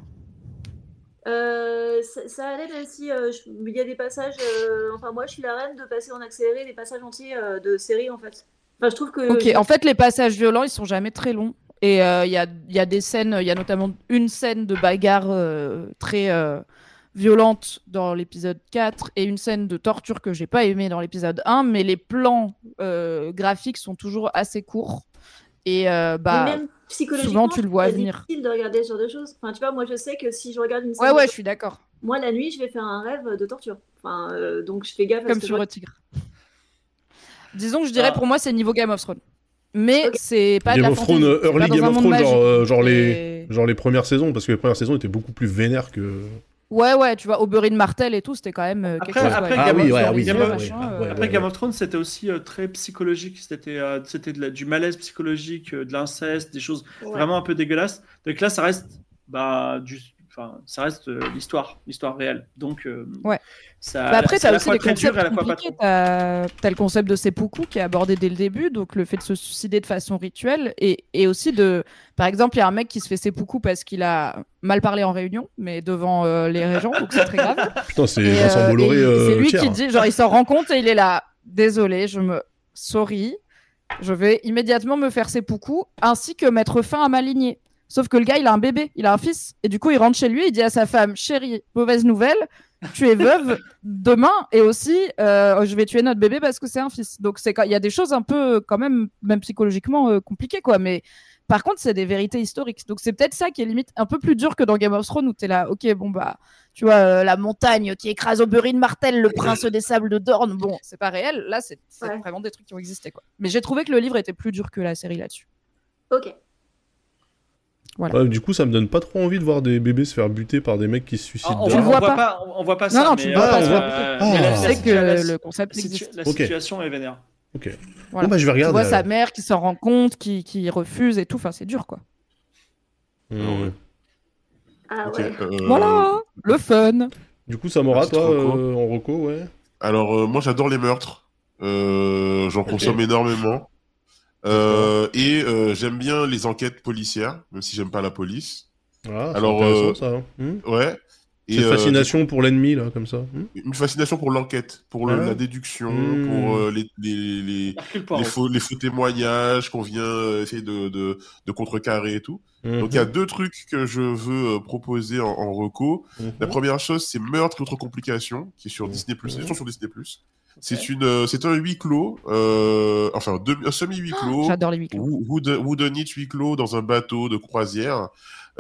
Euh, ça, ça allait même si euh, je- il y a des passages. euh, enfin moi je suis la reine de passer en accéléré des passages entiers euh, de séries en fait. Enfin je trouve que. Ok, en fait, les passages violents, ils sont jamais très longs. Et euh, il y, a, il y a des scènes, il y a notamment une scène de bagarre euh, très euh, violente dans l'épisode quatre et une scène de torture que j'ai pas aimé dans l'épisode un, mais les plans euh, graphiques sont toujours assez courts. Et euh, bah, Mais même psychologiquement, Souvent, tu le vois c'est venir. difficile de regarder ce genre de choses. Enfin, tu vois, moi, je sais que si je regarde une Ouais, série, ouais, je suis d'accord. moi, la nuit, je vais faire un rêve de torture. Enfin, euh, donc, je fais gaffe à ce Comme que je sur regarde. le tigre. Disons que je dirais Ah. pour moi, c'est niveau Game of Thrones. Mais Ok. c'est pas de Game la of Thrones, fantasy. euh, C'est early pas dans Game un of monde Thrones, genre, magique. euh, genre, Et- les, genre les premières saisons, parce que les premières saisons étaient beaucoup plus vénères que. Ouais, ouais, tu vois, Oberyn Martell et tout, c'était quand même euh, quelque Après- chose. après, ouais. Ah Game oui, of ouais, Thrones, oui, Game ouais, of- ouais, machin, ouais, euh, Après ouais, Game ouais. of Thrones, c'était aussi euh, très psychologique. C'était euh, c'était de la- du malaise psychologique, euh, de l'inceste, des choses Ouais. vraiment un peu dégueulasses. Donc là, ça reste, bah, du, enfin, ça reste euh, l'histoire, l'histoire réelle. Donc, euh, Ouais. ça, Bah après, c'est à t'as la aussi fois des très dur concepts et à la fois pas compliqués. trop. T'as t'as le concept de seppuku qui est abordé dès le début, donc le fait de se suicider de façon rituelle, et, et aussi de, par exemple, il y a un mec qui se fait seppuku parce qu'il a mal parlé en réunion, mais devant euh, les régents, donc c'est très grave. Putain, c'est Et, Vincent euh, Bolloré. et il- c'est euh, lui tiers. qui dit, genre, il s'en rend compte et il est là. Désolé, je me. Sorry, je vais immédiatement me faire seppuku, ainsi que mettre fin à ma lignée. Sauf que le gars, il a un bébé, il a un fils, et du coup, il rentre chez lui, il dit à sa femme, chérie, mauvaise nouvelle, tu es veuve demain, et aussi, euh, je vais tuer notre bébé parce que c'est un fils. Donc, c'est quand il y a des choses un peu, quand même, même psychologiquement euh, compliquées, quoi. Mais par contre, c'est des vérités historiques. Donc, c'est peut-être ça qui est limite un peu plus dur que dans Game of Thrones où t'es là, ok, bon bah, tu vois, euh, la montagne qui écrase Oberyn Martell, le prince des sables de Dorne. Bon, c'est pas réel. Là, c'est c'est Ouais. vraiment des trucs qui ont existé, quoi. Mais j'ai trouvé que le livre était plus dur que la série là-dessus. Ok. Ouais, du coup, ça me donne pas trop envie de voir des bébés se faire buter par des mecs qui se Ah, suicident. on, Tu voit, le on vois voit pas. pas, on, on voit pas Non, ça. non, mais, tu le vois pas, on voit euh, pas. mais la- Ah. la C'est situa- que la- le concept la situ- existe. la Ok. situation est vénère. Ok. Voilà. Bon, bah, je vais Tu regarder. vois sa alors. mère qui s'en rend compte, qui, qui refuse et tout. Enfin, c'est dur, quoi. Hmm. Ah Ok, ouais. euh, Voilà, le fun. Du coup, Samora, Un petit toi, reco. euh, en reco, ouais. Alors, euh, moi, j'adore les meurtres. Euh, J'en consomme énormément. Euh, et euh, j'aime bien les enquêtes policières, même si j'aime pas la police. Voilà, c'est Alors, intéressant, euh, ça. hein. Hmm. Ouais. Et, Cette euh, fascination pour l'ennemi, là, comme ça. Hmm. Une fascination pour l'enquête, pour le- Ah. la déduction, Mmh. pour euh, les, les, les, Hercule les, Poirot. faux, les faux témoignages qu'on vient euh, essayer de, de, de contrecarrer et tout. Mhm. Donc il y a deux trucs que je veux euh, proposer en, en reco. Mhm. La première chose, c'est Meurtre et autres complications, qui est sur Mhm. Disney+. C'est toujours sur Disney+. C'est Ok. une, euh, c'est un huis clos, euh, enfin deux- un semi huis clos, J'adore les huis clos. Who- Whodun Whodunit huis clos dans un bateau de croisière.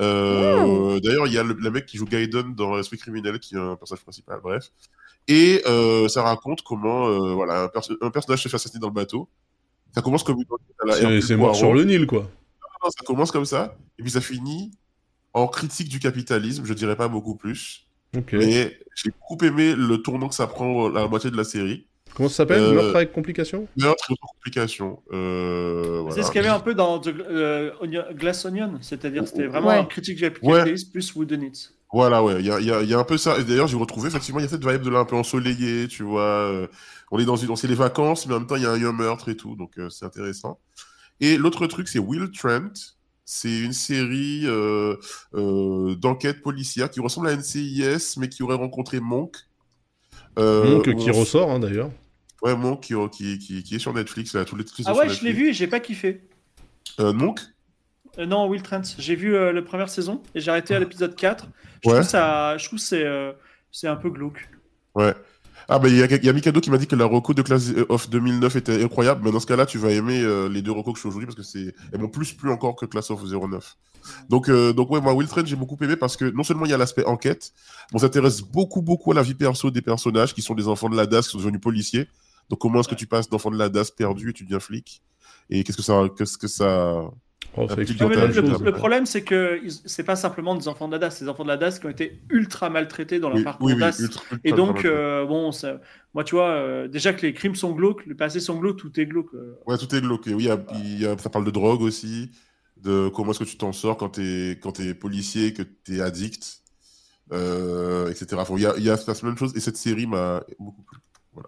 Euh, D'ailleurs, il y a le, le mec qui joue Gaiden dans Esprit criminel, qui est un personnage principal, bref. Et euh, ça raconte comment euh, voilà, un, perso- un personnage se fait assassiner dans le bateau. Ça commence comme une enquête à la C'est Hercule c'est mort Poirot. sur le Nil, quoi. Non, ça commence comme ça, et puis ça finit en critique du capitalisme, je dirais pas beaucoup plus. Ok. Mais j'ai beaucoup aimé le tournant que ça prend la moitié de la série. Comment ça s'appelle Euh, Meurtre avec complications Meurtre et autres complications. Euh, C'est voilà. ce qu'il y avait un peu dans The, euh, Onion- Glass Onion, c'est-à-dire c'était vraiment Ouais. une critique du capitalisme plus Whodunit. Voilà, ouais, il y a, il y, a, il y a un peu ça. Et d'ailleurs, j'ai retrouvé, effectivement, il y a cette vibe de là un peu ensoleillée, tu vois. euh, on est dans une, on sait les vacances, mais en même temps, il y a eu un meurtre et tout, donc euh, c'est intéressant. Et l'autre truc, c'est Will Trent. C'est une série euh, euh, d'enquête policière qui ressemble à N C I S, mais qui aurait rencontré Monk. Euh, Monk où qui on- ressort, hein, d'ailleurs. Ouais, Monk qui, qui, qui, qui est sur Netflix, là, tous les tous les Ah sur ouais, je l'ai Netflix. vu et j'ai pas kiffé. Euh, Monk Euh, non, Will Trent. J'ai vu euh, la première saison et j'ai arrêté à l'épisode quatre. Je Ouais. trouve ça, je trouve que c'est euh, c'est un peu glauque. Ouais. Ah, bah, il y a, il y a Mikado qui m'a dit que la reco de Class of deux mille neuf était incroyable, mais dans ce cas-là, tu vas aimer euh, les deux recos que je fais aujourd'hui parce que c'est, elles m'ont plus plu encore que Class of zéro neuf. Donc, euh, donc ouais, moi, Will Trent, j'ai beaucoup aimé parce que non seulement il y a l'aspect enquête, mais on s'intéresse beaucoup, beaucoup à la vie perso des personnages qui sont des enfants de la D A S, qui sont devenus policiers. Donc, comment est-ce que tu passes d'enfant de la D A S perdu et tu deviens flic? Et qu'est-ce que ça, qu'est-ce que ça, Oh, ça Un petit explique Ouais, mais plein le, de le- choses. le problème, c'est que ils- c'est pas simplement des enfants de la D A S, c'est des enfants de la D A S qui ont été ultra maltraités dans leur oui, parcours oui, oui, D A S. ultra- ultra- Et donc, ultra- euh, bon, ça- moi, tu vois, euh, déjà que les crimes sont glauques, le passé sont glauques, tout est glauque. euh. Ouais, tout est glauque. Oui, il y a- il y a- ça parle de drogue aussi, de comment est-ce que tu t'en sors quand t'es quand t'es policier, que t'es addict, euh, et cetera. Enfin, il y a, il y a cette même chose, et cette série m'a beaucoup plu.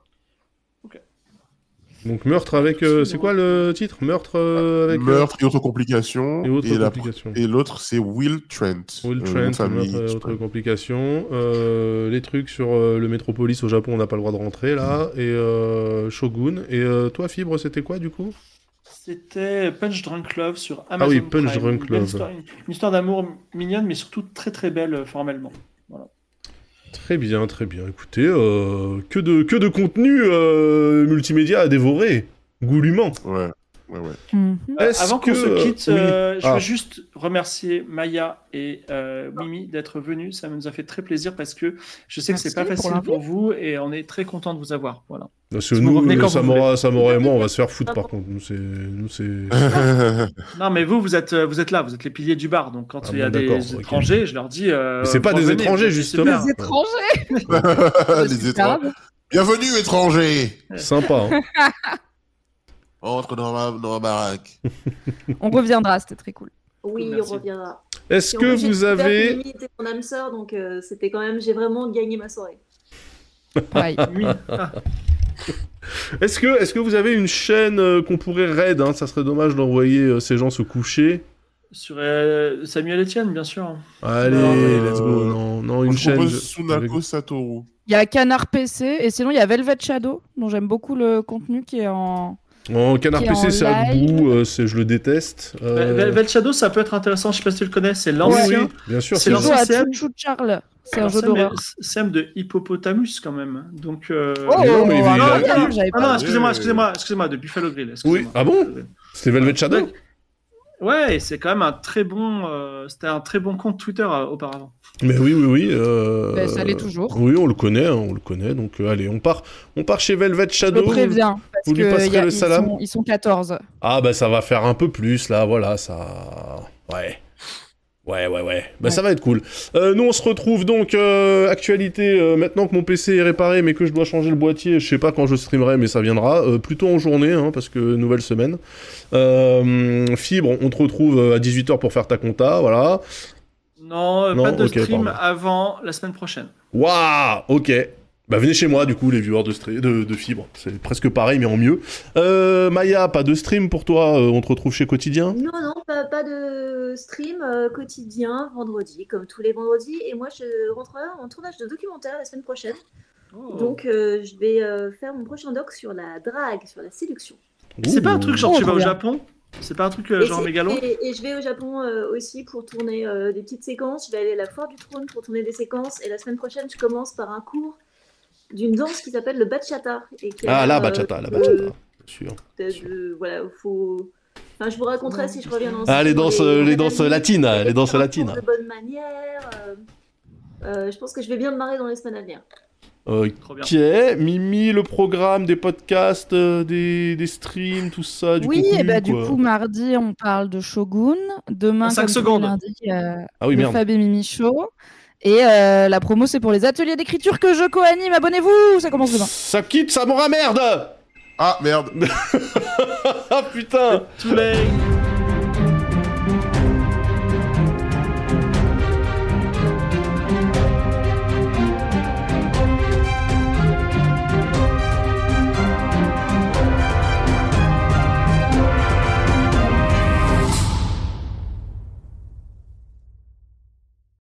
Donc, meurtre avec. euh, c'est quoi le titre Meurtre euh, avec. euh, Meurtre et autres complications. et autres la- complications. et l'autre, c'est Will Trent. Will Euh, nom Trent, de famille, meurtre et je sais autres pas. complications. Euh, les trucs sur euh, le Métropolis au Japon, on n'a pas le droit de rentrer là. Et euh, Shogun. Et euh, toi, Fibre, c'était quoi du coup C'était Punch Drunk Love sur Amazon oui, Punch Prime. Drunk Une belle Love. histoire- une, une histoire d'amour mignonne, mais surtout très très belle euh, formellement. Très bien, très bien. Écoutez, euh, que, de, que de contenu euh, multimédia à dévorer. Goulûment. Ouais. Ouais, ouais. Mhm. Euh, Est-ce avant qu'on que- se quitte, oui. euh, je Ah. veux juste remercier Maya et euh, Mimi d'être venus. Ça nous a fait très plaisir parce que je sais que c'est Merci pas pour facile l'invite. pour vous et on est très content de vous avoir. Voilà. Parce que Vous revenez nous, quand ça vous m'aura, ça m'aura et moi, on va se faire foutre par contre. Nous, c'est, nous, c'est. Non, mais vous, vous êtes, vous êtes là, vous êtes les piliers du bar. Donc quand Ah il y a bon, des d'accord, ok. étrangers, je leur dis. Euh, Mais c'est pas vous des revenez, étrangers, vous êtes justement. super. Les étrangers. Les C'est étrangers. grave. Bienvenue, étrangers. Sympa. Hein. Entre dans ma, dans ma baraque. On reviendra, c'était très cool. Oui, Merci. on reviendra. Est-ce Et en que plus, j'ai vous découvert que avez. Mimi était mon âme sœur, donc euh, c'était quand même, j'ai vraiment gagné ma soirée. Pareil. Oui. Ah. Est-ce que, est-ce que vous avez une chaîne euh, qu'on pourrait raid hein. Ça serait dommage d'envoyer euh, ces gens se coucher. Sur euh, Samuel Etienne, bien sûr. Allez, Euh, let's go. Non, non, une je chaîne. propose je- Sunako Satoru. Il y a Canard P C et sinon il y a Velvet Shadow, dont j'aime beaucoup le contenu qui est en. En Canard Qui est P C, en c'est à live. goût, euh, c'est, je le déteste. Euh, Vel- Velvet Shadow, ça peut être intéressant. Je sais pas si tu le connais. C'est oui, l'ancien. oui, bien sûr. C'est Qui c'est joue l'ancien à C M. Chouchou Charles. C'est un jeu l'ancien, mais d'horreur. C M de Hippopotamus quand même. Donc. euh, Oh, Mais non, mais il- ah, il a- non, il- j'avais Ah pas- non, excusez-moi, excusez-moi, excusez-moi, de Buffalo Grill. excusez-moi. Oui, ah bon Buffalo Grill. C'était Velvet Shadow Ouais. Ouais, et c'est quand même un très bon, euh, c'était un très bon compte Twitter euh, auparavant. Mais oui, oui, oui. euh, Ben, ça l'est toujours. Oui, on le connaît, hein, on le connaît. Donc euh, allez, on part, on part chez Velvet Je Shadow. le préviens, parce vous lui que passerez y a- le ils, salam sont, ils sont quatorze. Ah bah ça va faire un peu plus là, voilà, ça... Ouais. Ouais, ouais, ouais. Bah Ouais. ça va être cool. Euh, nous on se retrouve donc, euh, actualité, euh, maintenant que mon P C est réparé mais que je dois changer le boîtier, je sais pas quand je streamerai mais ça viendra, euh, plutôt en journée, hein, parce que nouvelle semaine. Euh, Fibre, on te retrouve euh, à dix-huit heures pour faire ta compta, voilà. Non, euh, Non, pas de ok, stream pardon. avant la semaine prochaine. Waouh, ok. Bah venez chez moi du coup les viewers de, stre- de, de Fibre, c'est presque pareil mais en mieux. Euh, Maya, pas de stream pour toi, euh, on te retrouve chez Quotidien? Non, non, pas, pas de stream euh, quotidien, vendredi, comme tous les vendredis. Et moi, je rentrerai en tournage de documentaire la semaine prochaine. Oh. Donc, euh, je vais euh, faire mon prochain doc sur la drague, sur la séduction. c'est pas un truc genre Oh, tu vas trop au bien. Japon? C'est pas un truc euh, Et genre c'est- mégalo? Et, et je vais au Japon euh, aussi pour tourner euh, des petites séquences. Je vais aller à la Foire du Trône pour tourner des séquences. Et la semaine prochaine, je commence par un cours d'une danse qui s'appelle le bachata. Et qui a Ah la l'air, euh, bachata, la de- bachata, bien sûr. de- de- voilà, faut. Enfin, je vous raconterai si je reviens dans. Ah les danses, euh, les danses latines, les danses latines. De bonne manière. euh, euh, je pense que je vais bien me marrer dans les semaines à venir. Trop bien. Ok, Mimi, le programme, des podcasts, euh, des, des streams, tout ça, du Oui, contenu, et bah, du quoi. coup, mardi, on parle de Shogun. Demain, Cinq comme tous les secondes. lundis, euh, Ah oui, le merde. Fab et Mimi Show. Et euh, la promo, c'est pour les ateliers d'écriture que je co-anime. Abonnez-vous, ça commence demain. Ça quitte, ça m'aura merde. Ah, merde. Ah putain. Too late.